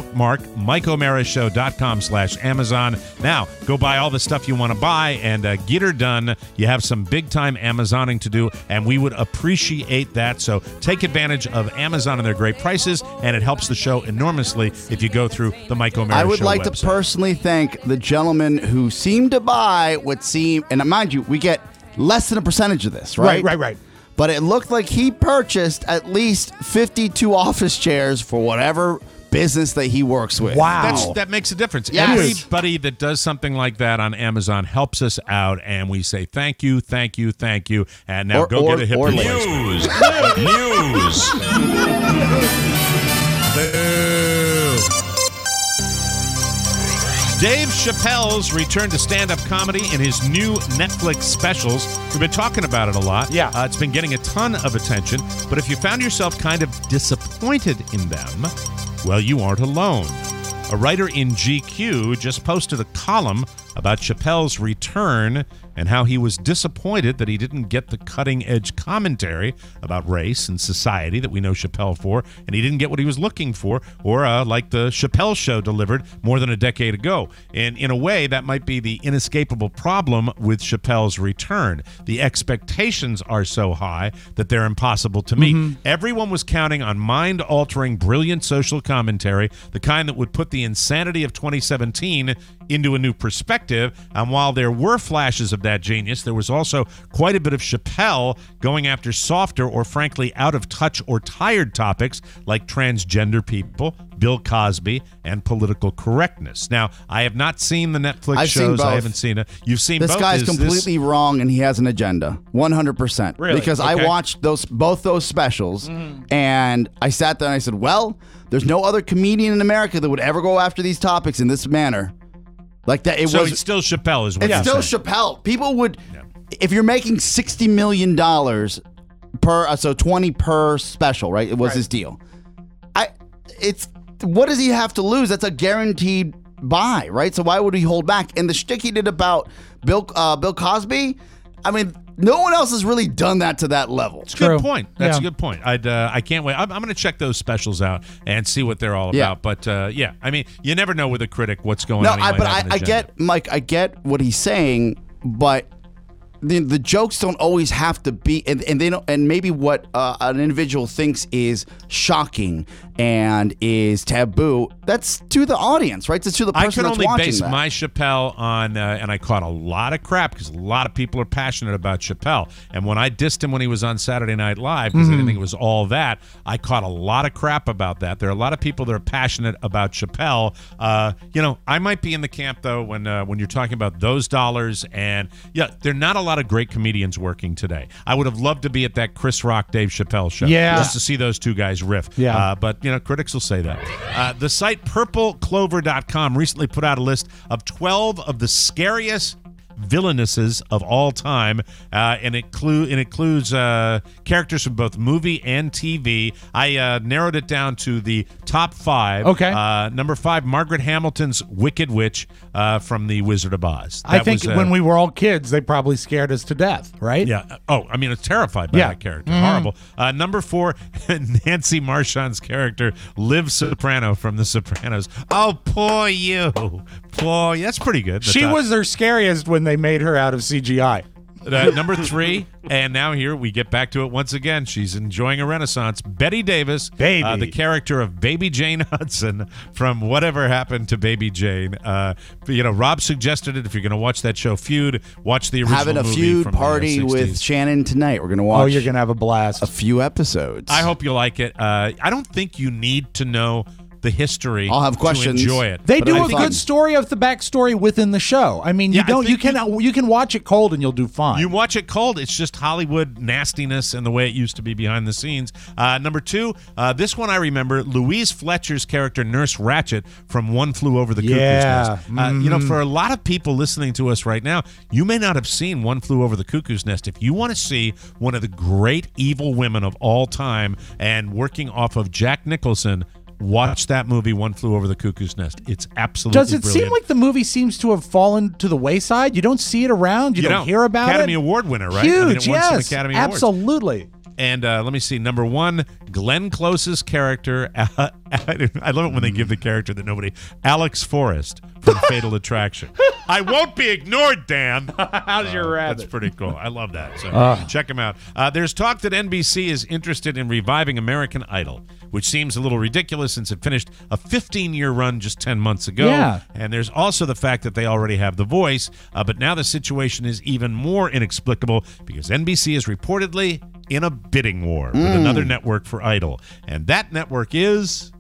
MikeO'MaraShow.com/Amazon. Now, go buy all the stuff you want to buy and get her done. You have some big-time Amazoning to do, and we would appreciate that. So take advantage of Amazon and their great prices, and it helps the show enormously if you go through the Mike O'Mara Show I would like website. to personally thank the gentleman who seemed to buy what seemed, and mind you, we get less than a percentage of this, right? Right. But it looked like he purchased at least 52 office chairs for whatever business that he works with. That makes a difference. Yes. Everybody that does something like that on Amazon helps us out, and we say thank you, thank you, thank you. And now go get a hip replacement. News. Dave Chappelle's return to stand-up comedy in his new Netflix specials. We've been talking about it a lot. Yeah. It's been getting a ton of attention. But if you found yourself kind of disappointed in them, well, you aren't alone. A writer in GQ just posted a column about Chappelle's return and how he was disappointed that he didn't get the cutting-edge commentary about race and society that we know Chappelle for, and he didn't get what he was looking for, or like the Chappelle Show delivered more than a decade ago. And in a way, that might be the inescapable problem with Chappelle's return. The expectations are so high that they're impossible to meet. Everyone was counting on mind-altering, brilliant social commentary, the kind that would put the insanity of 2017 into a new perspective. And while there were flashes of that genius, there was also quite a bit of Chappelle going after softer or frankly out of touch or tired topics like transgender people, Bill Cosby, and political correctness. Now, I have not seen the Netflix I've seen shows. both. I haven't seen it. You've seen This both. guy's Is completely wrong, and he has an agenda, 100%. Really? Because Okay. I watched both those specials, and I sat there and I said, well, there's no other comedian in America that would ever go after these topics in this manner. Like that, So it's still Chappelle, is what It's you're still saying. Chappelle. People would, if you're making $60 million per, so 20 per special, right? It was his deal. What does he have to lose? That's a guaranteed buy, right? So why would he hold back? And the shtick he did about Bill Cosby, I mean, no one else has really done that to that level. It's a good point. That's a good point. I can't wait. I'm going to check those specials out and see what they're all Yeah. about. But yeah, I mean, you never know with a critic what's going No, on. He might have an I agenda. get, Mike, I get what he's saying, but the jokes don't always have to be, and they don't, and maybe what an individual thinks is shocking and is taboo, that's to the audience, right? It's to the person I can that's only watching base that. my Chappelle on, and I caught a lot of crap because a lot of people are passionate about Chappelle. And when I dissed him when he was on Saturday Night Live because I didn't think it was all that, I caught a lot of crap about that. There are a lot of people that are passionate about Chappelle. I might be in the camp though when you're talking about those dollars, and yeah, there are not a lot of great comedians working today. I would have loved to be at that Chris Rock, Dave Chappelle show, just to see those two guys riff. Yeah. But critics will say that. The site purpleclover.com recently put out a list of 12 of the scariest villainesses of all time, and it includes characters from both movie and TV. I narrowed it down to the top 5. Okay. Number 5, Margaret Hamilton's Wicked Witch from The Wizard of Oz. I think when we were all kids, they probably scared us to death, right? Yeah. Oh, I mean, it's terrified by that character. Horrible. Number 4, Nancy Marchand's character, Liv Soprano from The Sopranos. Oh, poor you. Poor you. That's pretty good. She was their scariest when they made her out of CGI. Number 3, and now here we get back to it once again. She's enjoying a renaissance. Bette Davis, the character of Baby Jane Hudson from Whatever Happened to Baby Jane. Rob suggested it. If you're going to watch that show Feud, watch the original Having a movie feud from party the 60s. with Shannon tonight. We're going to watch. Oh, you're going to have a blast. A few episodes. I hope you like it. I don't think you need to know the history. I'll have questions. To enjoy it. They But do I a think good story of the backstory within the show. I mean, you can watch it cold and you'll do fine. You watch it cold. It's just Hollywood nastiness and the way it used to be behind the scenes. Number 2, this one I remember, Louise Fletcher's character, Nurse Ratched from One Flew Over the Cuckoo's Nest. For a lot of people listening to us right now, you may not have seen One Flew Over the Cuckoo's Nest. If you want to see one of the great evil women of all time and working off of Jack Nicholson, watch that movie, One Flew Over the Cuckoo's Nest. It's absolutely Does it brilliant. seem like the movie seems to have fallen to the wayside? You don't see it around. You don't hear about Academy it. Award winner, right? Huge, I mean, it won some yes, Academy Awards. absolutely. And let me see, number 1, Glenn Close's character. I love it when they give the character that nobody. Alex Forrest from Fatal Attraction. I won't be ignored, Dan. How's your rabbit? That's pretty cool. I love that. So check him out. There's talk that NBC is interested in reviving American Idol, which seems a little ridiculous since it finished a 15-year run just 10 months ago. Yeah. And there's also the fact that they already have The Voice, but now the situation is even more inexplicable because NBC is reportedly in a bidding war with another network for Idol. And that network is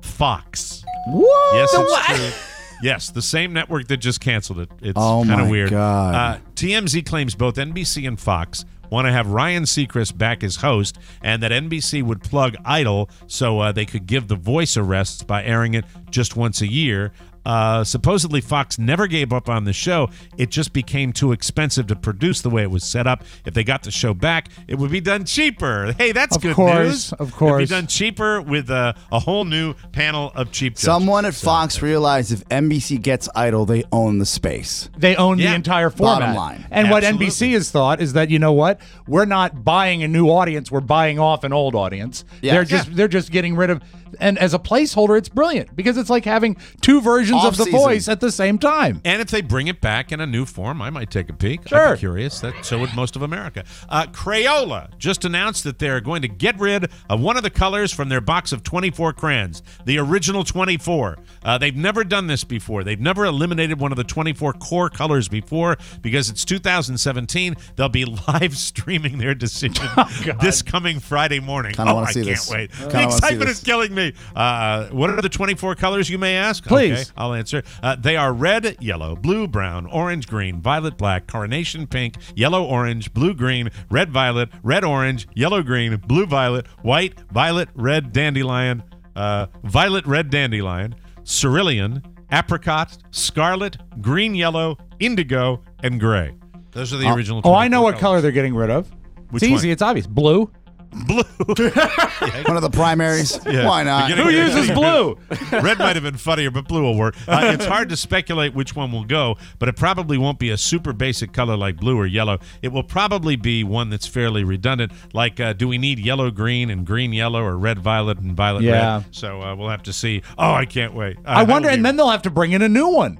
Fox. What? Yes, it's true. Yes, the same network that just canceled it. It's kind of weird. God. TMZ claims both NBC and Fox want to have Ryan Seacrest back as host, and that NBC would plug Idol so they could give The Voice a rest by airing it just once a year. Supposedly Fox never gave up on the show. It just became too expensive to produce the way it was set up. If they got the show back, it would be done cheaper. Hey, that's good news. Of course. It would be done cheaper with a whole new panel of cheap judges. Someone at Fox realized if NBC gets Idol, they own the space. They own the entire format. Bottom line. And Absolutely. what NBC has thought is that, you know what? We're not buying a new audience. We're buying off an old audience. Yeah. They're just getting rid of. And as a placeholder, it's brilliant because it's like having two versions of The Voice at the same time. And if they bring it back in a new form, I might take a peek. Sure. I'd be curious. So would most of America. Crayola just announced that they're going to get rid of one of the colors from their box of 24 crayons, the original 24. They've never done this before. They've never eliminated one of the 24 core colors before because it's 2017. They'll be live streaming their decision this coming Friday morning. Kinda wanna I see can't this. wait. Kinda The wanna see excitement this. is killing me. What are the 24 colors, you may ask? Please. Okay, I'll answer. They are red, yellow, blue, brown, orange, green, violet, black, coronation pink, yellow, orange, blue, green, red, violet, red, orange, yellow, green, blue, violet, white, violet, red, dandelion, violet, red, dandelion, cerulean, apricot, scarlet, green, yellow, indigo, and gray. Those are the original 24 I know what colors. color they're getting rid of. Which it's easy. one? It's obvious. Blue. Blue. One of the primaries. Yeah. Why not? Beginning- Who uses blue? Red might have been funnier, but blue will work. It's hard to speculate which one will go, but it probably won't be a super basic color like blue or yellow. It will probably be one that's fairly redundant, like do we need yellow-green and green-yellow or red-violet and violet-red? Yeah. So we'll have to see. Oh, I can't wait. I wonder, and then they'll have to bring in a new one.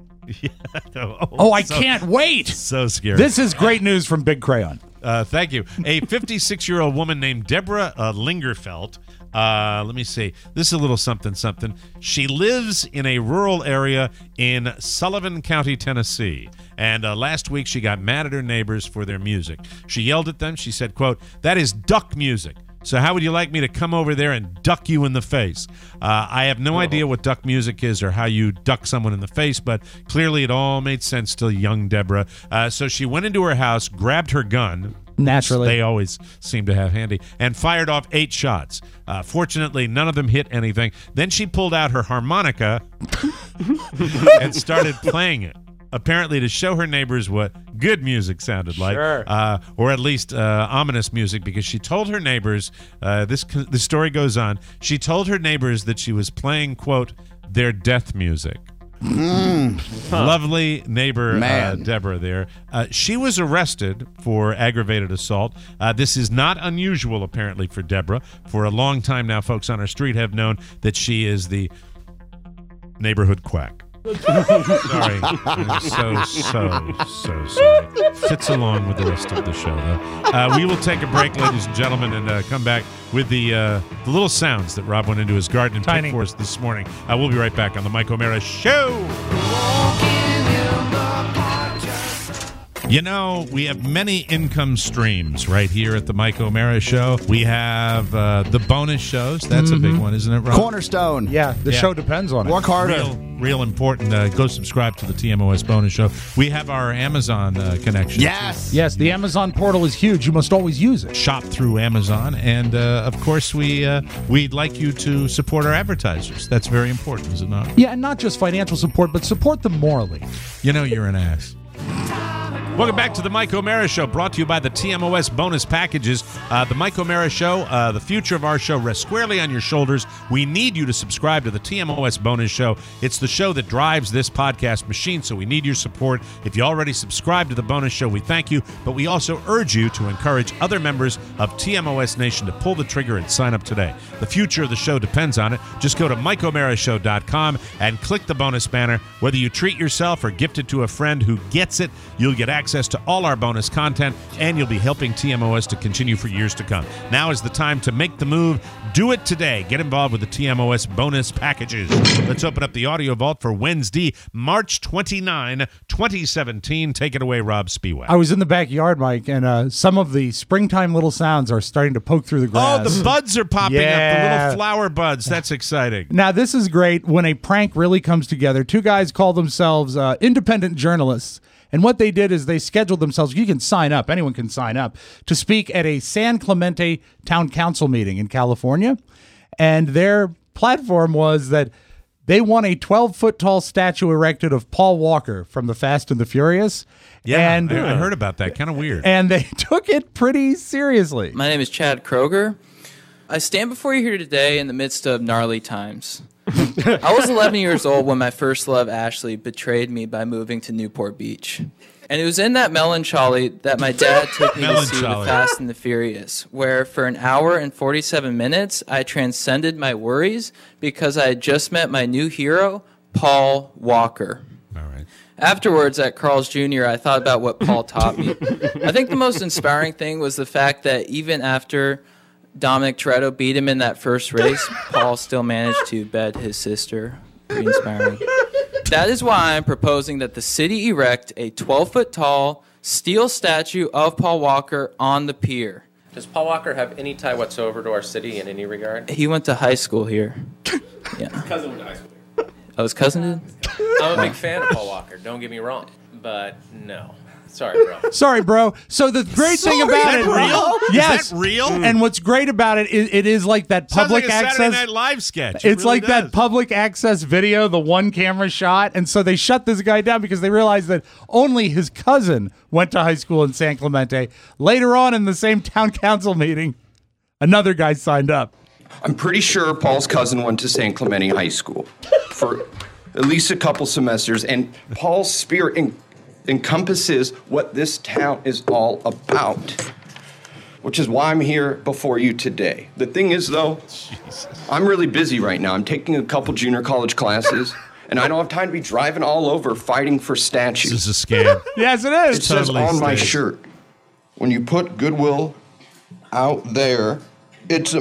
I so- can't wait. So scary. This is great news from Big Crayon. Thank you. A 56-year-old woman named Deborah Lingerfelt. Let me see. This is a little something. She lives in a rural area in Sullivan County, Tennessee. And last week she got mad at her neighbors for their music. She yelled at them. She said, quote, "That is duck music. So how would you like me to come over there and duck you in the face?" I have no idea what duck music is or how you duck someone in the face, but clearly it all made sense to young Deborah. So she went into her house, grabbed her gun. Naturally. They always seem to have handy, and fired off 8 shots. Fortunately, none of them hit anything. Then she pulled out her harmonica and started playing it. Apparently to show her neighbors what good music sounded like, or at least ominous music, because she told her neighbors, the story goes on, she told her neighbors that she was playing, quote, their death music. Lovely neighbor Deborah there. She was arrested for aggravated assault. This is not unusual, apparently, for Deborah. For a long time now, folks on our street have known that she is the neighborhood quack. Sorry. I'm so sorry. Fits along with the rest of the show, though. We will take a break, ladies and gentlemen, and come back with the little sounds that Rob went into his garden and picked for us this morning. We'll be right back on the Mike O'Meara Show. You know, we have many income streams right here at the Mike O'Meara Show. We have the bonus shows. That's a big one, isn't it, Rob? Cornerstone. Yeah, the show depends on it. Work harder. Real important. Go subscribe to the TMOS bonus show. We have our Amazon connection. Yes, the Amazon portal is huge. You must always use it. Shop through Amazon. And, of course, we'd like you to support our advertisers. That's very important, is it not? Yeah, and not just financial support, but support them morally. You know you're an ass. Welcome back to the Mike O'Meara Show, brought to you by the TMOS bonus packages. The Mike O'Meara Show, the future of our show rests squarely on your shoulders. We need you to subscribe to the TMOS bonus show. It's the show that drives this podcast machine, so we need your support. If you already subscribe to the bonus show, we thank you, but we also urge you to encourage other members of TMOS Nation to pull the trigger and sign up today. The future of the show depends on it. Just go to MikeO'MearaShow.com and click the bonus banner. Whether you treat yourself or gift it to a friend who gets it, you'll get access to all our bonus content, and you'll be helping TMOS to continue for years to come. Now is the time to make the move. Do it today. Get involved with the TMOS bonus packages. Let's open up the audio vault for Wednesday, March 29, 2017. Take it away, Rob Spiewak. I was in the backyard, Mike, and some of the springtime little sounds are starting to poke through the grass. Oh, the buds are popping up, the little flower buds. That's exciting. Now, this is great when a prank really comes together. Two guys call themselves independent journalists. And what they did is they scheduled themselves, you can sign up, anyone can sign up, to speak at a San Clemente Town Council meeting in California. And their platform was that they want a 12-foot tall statue erected of Paul Walker from The Fast and the Furious. Yeah, and I heard about that. Kind of weird. And they took it pretty seriously. My name is Chad Kroger. I stand before you here today in the midst of gnarly times. I was 11 years old when my first love, Ashley, betrayed me by moving to Newport Beach. And it was in that melancholy that my dad took me to see The Fast and the Furious, where for an hour and 47 minutes, I transcended my worries because I had just met my new hero, Paul Walker. All right. Afterwards, at Carl's Jr., I thought about what Paul taught me. I think the most inspiring thing was the fact that even after Dominic Toretto beat him in that first race, Paul still managed to bed his sister. Pretty inspiring. That is why I'm proposing that the city erect a 12-foot tall steel statue of Paul Walker on the pier. Does Paul Walker have any tie whatsoever to our city in any regard? He went to high school here. Yeah. His cousin went to high school here. Oh, his cousin did? I'm a big fan of Paul Walker, don't get me wrong, but no. Sorry, bro. Sorry, bro. So the great thing about it, real? Yes, Is that real? And what's great about it is it is like that public Sounds like a access. Saturday Night Live sketch. It's really like that public access video, the one camera shot, and so they shut this guy down because they realized that only his cousin went to high school in San Clemente. Later on in the same town council meeting, another guy signed up. I'm pretty sure Paul's cousin went to San Clemente High School for at least a couple semesters, and Paul's spirit encompasses what this town is all about, which is why I'm here before you today. The thing is, though, I'm really busy right now. I'm taking a couple junior college classes, and I don't have time to be driving all over fighting for statues. This is a scam. Yes, it is. It says Totally on my staged. shirt, when you put goodwill out there, it's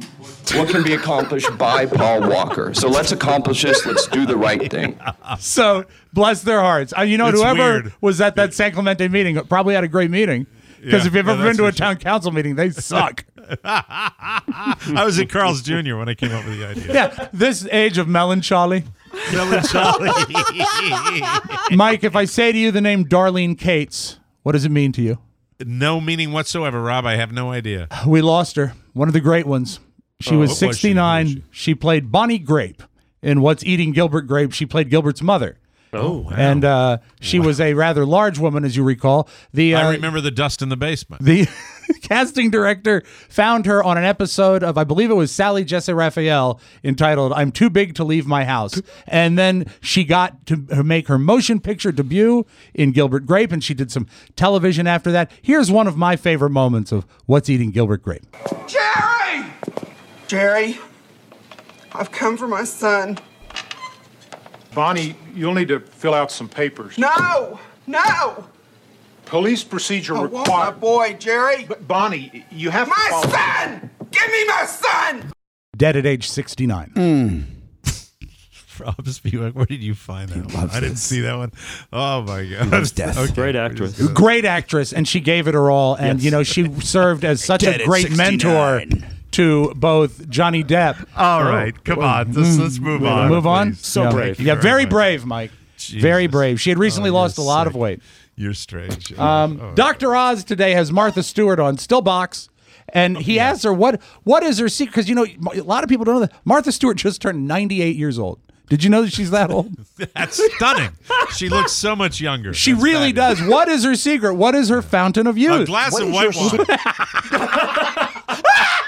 what can be accomplished by Paul Walker. So let's accomplish this. Let's do the right thing. So bless their hearts. You know, It's whoever weird. was at that San Clemente meeting probably had a great meeting. Because Yeah, if you've yeah, ever that's been to a for town council meeting, they suck. I was at Carl's Jr. when I came up with the idea. Yeah, this age of melancholy. Melancholy. Mike, if I say to you the name Darlene Cates, what does it mean to you? No meaning whatsoever, Rob. I have no idea. We lost her. One of the great ones. She Oh, was what was she? 69. She played Bonnie Grape in What's Eating Gilbert Grape. She played Gilbert's mother. Oh, wow. And she was a rather large woman, as you recall. I remember the dust in the basement. The casting director found her on an episode of, I believe it was Sally Jesse Raphael, entitled I'm Too Big to Leave My House. And then she got to make her motion picture debut in Gilbert Grape, and she did some television after that. Here's one of my favorite moments of What's Eating Gilbert Grape. Jerry, I've come for my son. Bonnie, you'll need to fill out some papers. No! Police procedure I requires. want my boy, Jerry. But Bonnie, you have to My follow. son! Give me my son! Dead at age 69. Rob Spiewak, where did you find that one? I didn't see that one. Oh, my God. loves death. Okay. Great actress. Great actress, and she gave it her all. And, she served as such Dead a at great 69. mentor to both Johnny Depp. All right. Come on. Let's move on. Move on? please. So brave. Yeah, very much. brave, Mike. Jesus. Very brave. She had recently Oh, lost a you're lot sick. of weight. You're strange. Dr. Oz today has Martha Stewart on, still box. And he asks her, what is her secret? Because, a lot of people don't know that. Martha Stewart just turned 98 years old. Did you know that she's that old? That's stunning. She looks so much younger. She That's really fabulous. does. What is her secret? What is her fountain of youth? A glass What of is white your wine.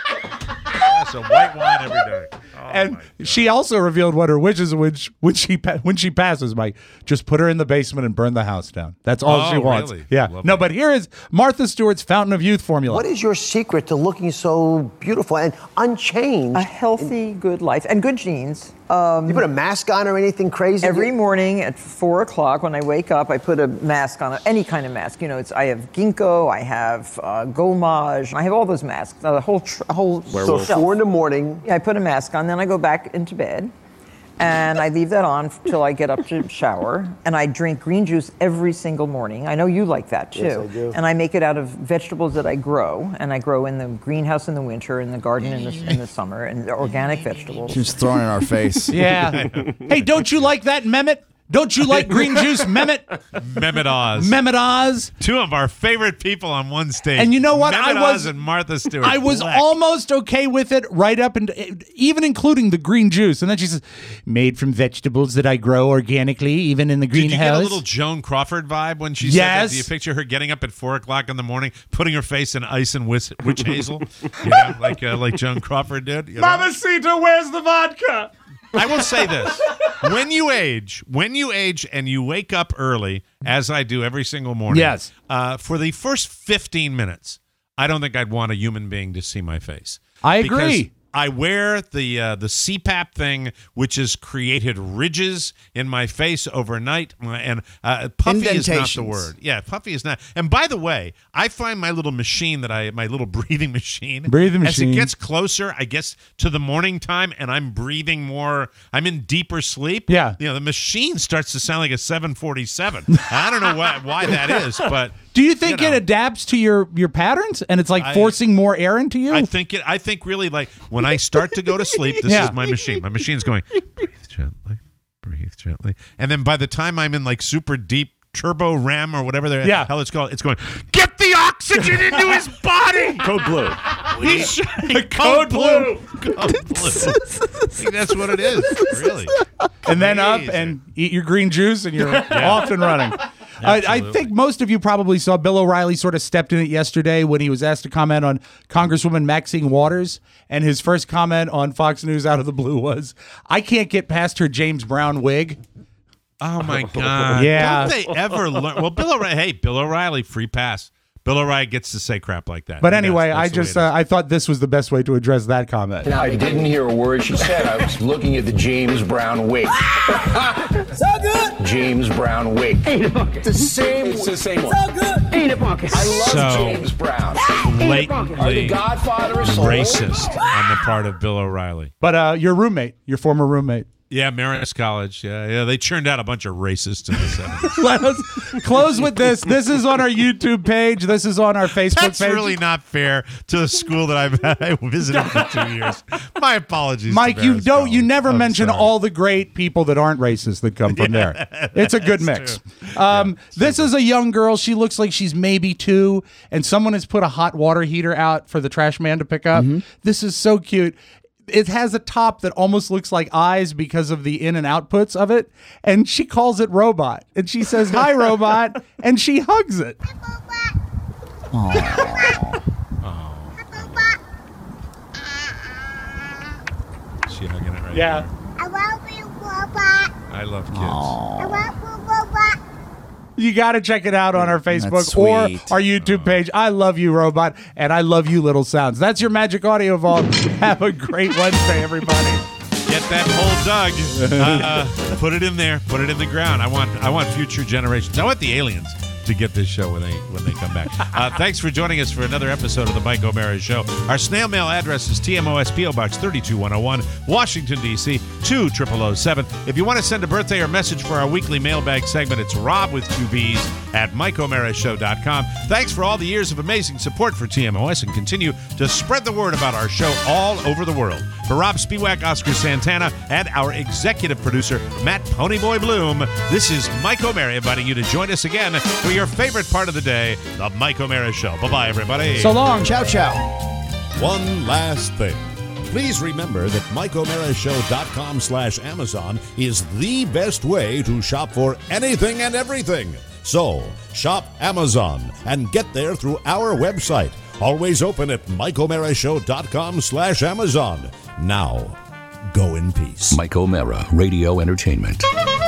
Glass of white wine every day. Oh, And she also revealed what her wishes when she passes, Mike. Just put her in the basement and burn the house down. That's all she wants. Really? Yeah. Love No, that. but here is Martha Stewart's fountain of youth formula. What is your secret to looking so beautiful and unchanged? A healthy, good life and good genes. You put a mask on or anything crazy? Every morning at 4 o'clock when I wake up, I put a mask on, any kind of mask. I have ginkgo, I have Golmage, I have all those masks, a whole So shelf. 4 in the morning. Yeah, I put a mask on, then I go back into bed, and I leave that on till I get up to shower, and I drink green juice every single morning. I know you like that too. Yes, I do. And I make it out of vegetables that I grow, and I grow in the greenhouse in the winter, in the garden in the summer, and they're organic vegetables. She's throwing it in our face. Yeah. Hey, don't you like that, Mehmet? Don't you like green juice, Mehmet? Mehmet Oz. Mehmet Oz. Two of our favorite people on one stage. And you know what? Mehmet Oz and Martha Stewart. I was Black. almost okay with it right up and even including the green juice. And then she says, made from vegetables that I grow organically, even in the Did you greenhouse. get a little Joan Crawford vibe when she said that? Yes. Do you picture her getting up at 4 o'clock in the morning, putting her face in ice and witch hazel, like Joan Crawford did? Mamacita, where's the vodka? I will say this: when you age and you wake up early, as I do every single morning, Yes. For the first 15 minutes, I don't think I'd want a human being to see my face. I agree. Because I wear the CPAP thing, which has created ridges in my face overnight, and puffy is not the Indentations. word. Yeah, puffy is not. And by the way, I find my little machine my little breathing machine. Breathing As machine. it gets closer, I guess, to the morning time, and I'm breathing more. I'm in deeper sleep. Yeah. The machine starts to sound like a 747. I don't know why that is, but. Do you think it adapts to your patterns and it's like forcing more air into you? I think really like when I start to go to sleep, this is my machine. My machine's going, breathe gently. And then by the time I'm in like super deep turbo RAM or whatever the hell it's called, it's going, get the oxygen into his body. Code blue. Code blue. Code blue. I think that's what it is, really. And then up and eat your green juice and you're off and running. I think most of you probably saw Bill O'Reilly sort of stepped in it yesterday when he was asked to comment on Congresswoman Maxine Waters. And his first comment on Fox News out of the blue was, I can't get past her James Brown wig. Oh, my God. Yeah. Don't they ever learn? Well, Bill O'Reilly, free pass. Bill O'Reilly gets to say crap like that. But He anyway, does. That's the way it is. I thought this was the best way to address that comment. I didn't hear a word she said. I was looking at the James Brown wig. So good! James Brown wig. Ain't it bucket? It's the same one. So good! Ain't it bucket? I love So, James Brown. Are Blatantly the Godfather of soul. racist on the part of Bill O'Reilly. But your former roommate. Yeah, Marist College. Yeah. They churned out a bunch of racists in the 70s. Let us close with this. This is on our YouTube page. This is on our Facebook That's page. really not fair to the school that I visited for 2 years. My apologies, Mike, to you Marist don't. College. You never I'm mention sorry. all the great people that aren't racist that come from there. It's a good mix. This is a young girl. She looks like she's maybe 2, and someone has put a hot water heater out for the trash man to pick up. This is so cute. It has a top that almost looks like eyes because of the in and outputs of it, and she calls it Robot, and she says, "Hi, Robot," and she hugs it. Is she hugging it right Yeah. now? I love you, Robot. I love kids. I love you, Robot. You got to check it out on our Facebook That's or sweet. our YouTube page. I love you, Robot, and I love you, Little Sounds. That's your Magic Audio Vault. Have a great Wednesday, everybody. Get that hole dug. Put it in there. Put it in the ground. I want future generations. I want the aliens to get this show when they come back. Thanks for joining us for another episode of the Mike O'Mara Show. Our snail mail address is TMOS PO Box 32101, Washington, D.C. 20007. If you want to send a birthday or message for our weekly mailbag segment, it's Rob with 2 B's at MikeO'MaraShow.com. Thanks for all the years of amazing support for TMOS, and continue to spread the word about our show all over the world. For Rob Spiewak, Oscar Santana, and our executive producer, Matt Ponyboy Bloom, this is Mike O'Mara inviting you to join us again for your favorite part of the day, the Mike O'Mara Show. Bye-bye, everybody. So long. Ciao, ciao. One last thing. Please remember that MikeO'MaraShow.com/Amazon is the best way to shop for anything and everything. So, shop Amazon and get there through our website. Always open at MikeO'MaraShow.com/Amazon. Now, go in peace. Mike O'Mara Radio Entertainment.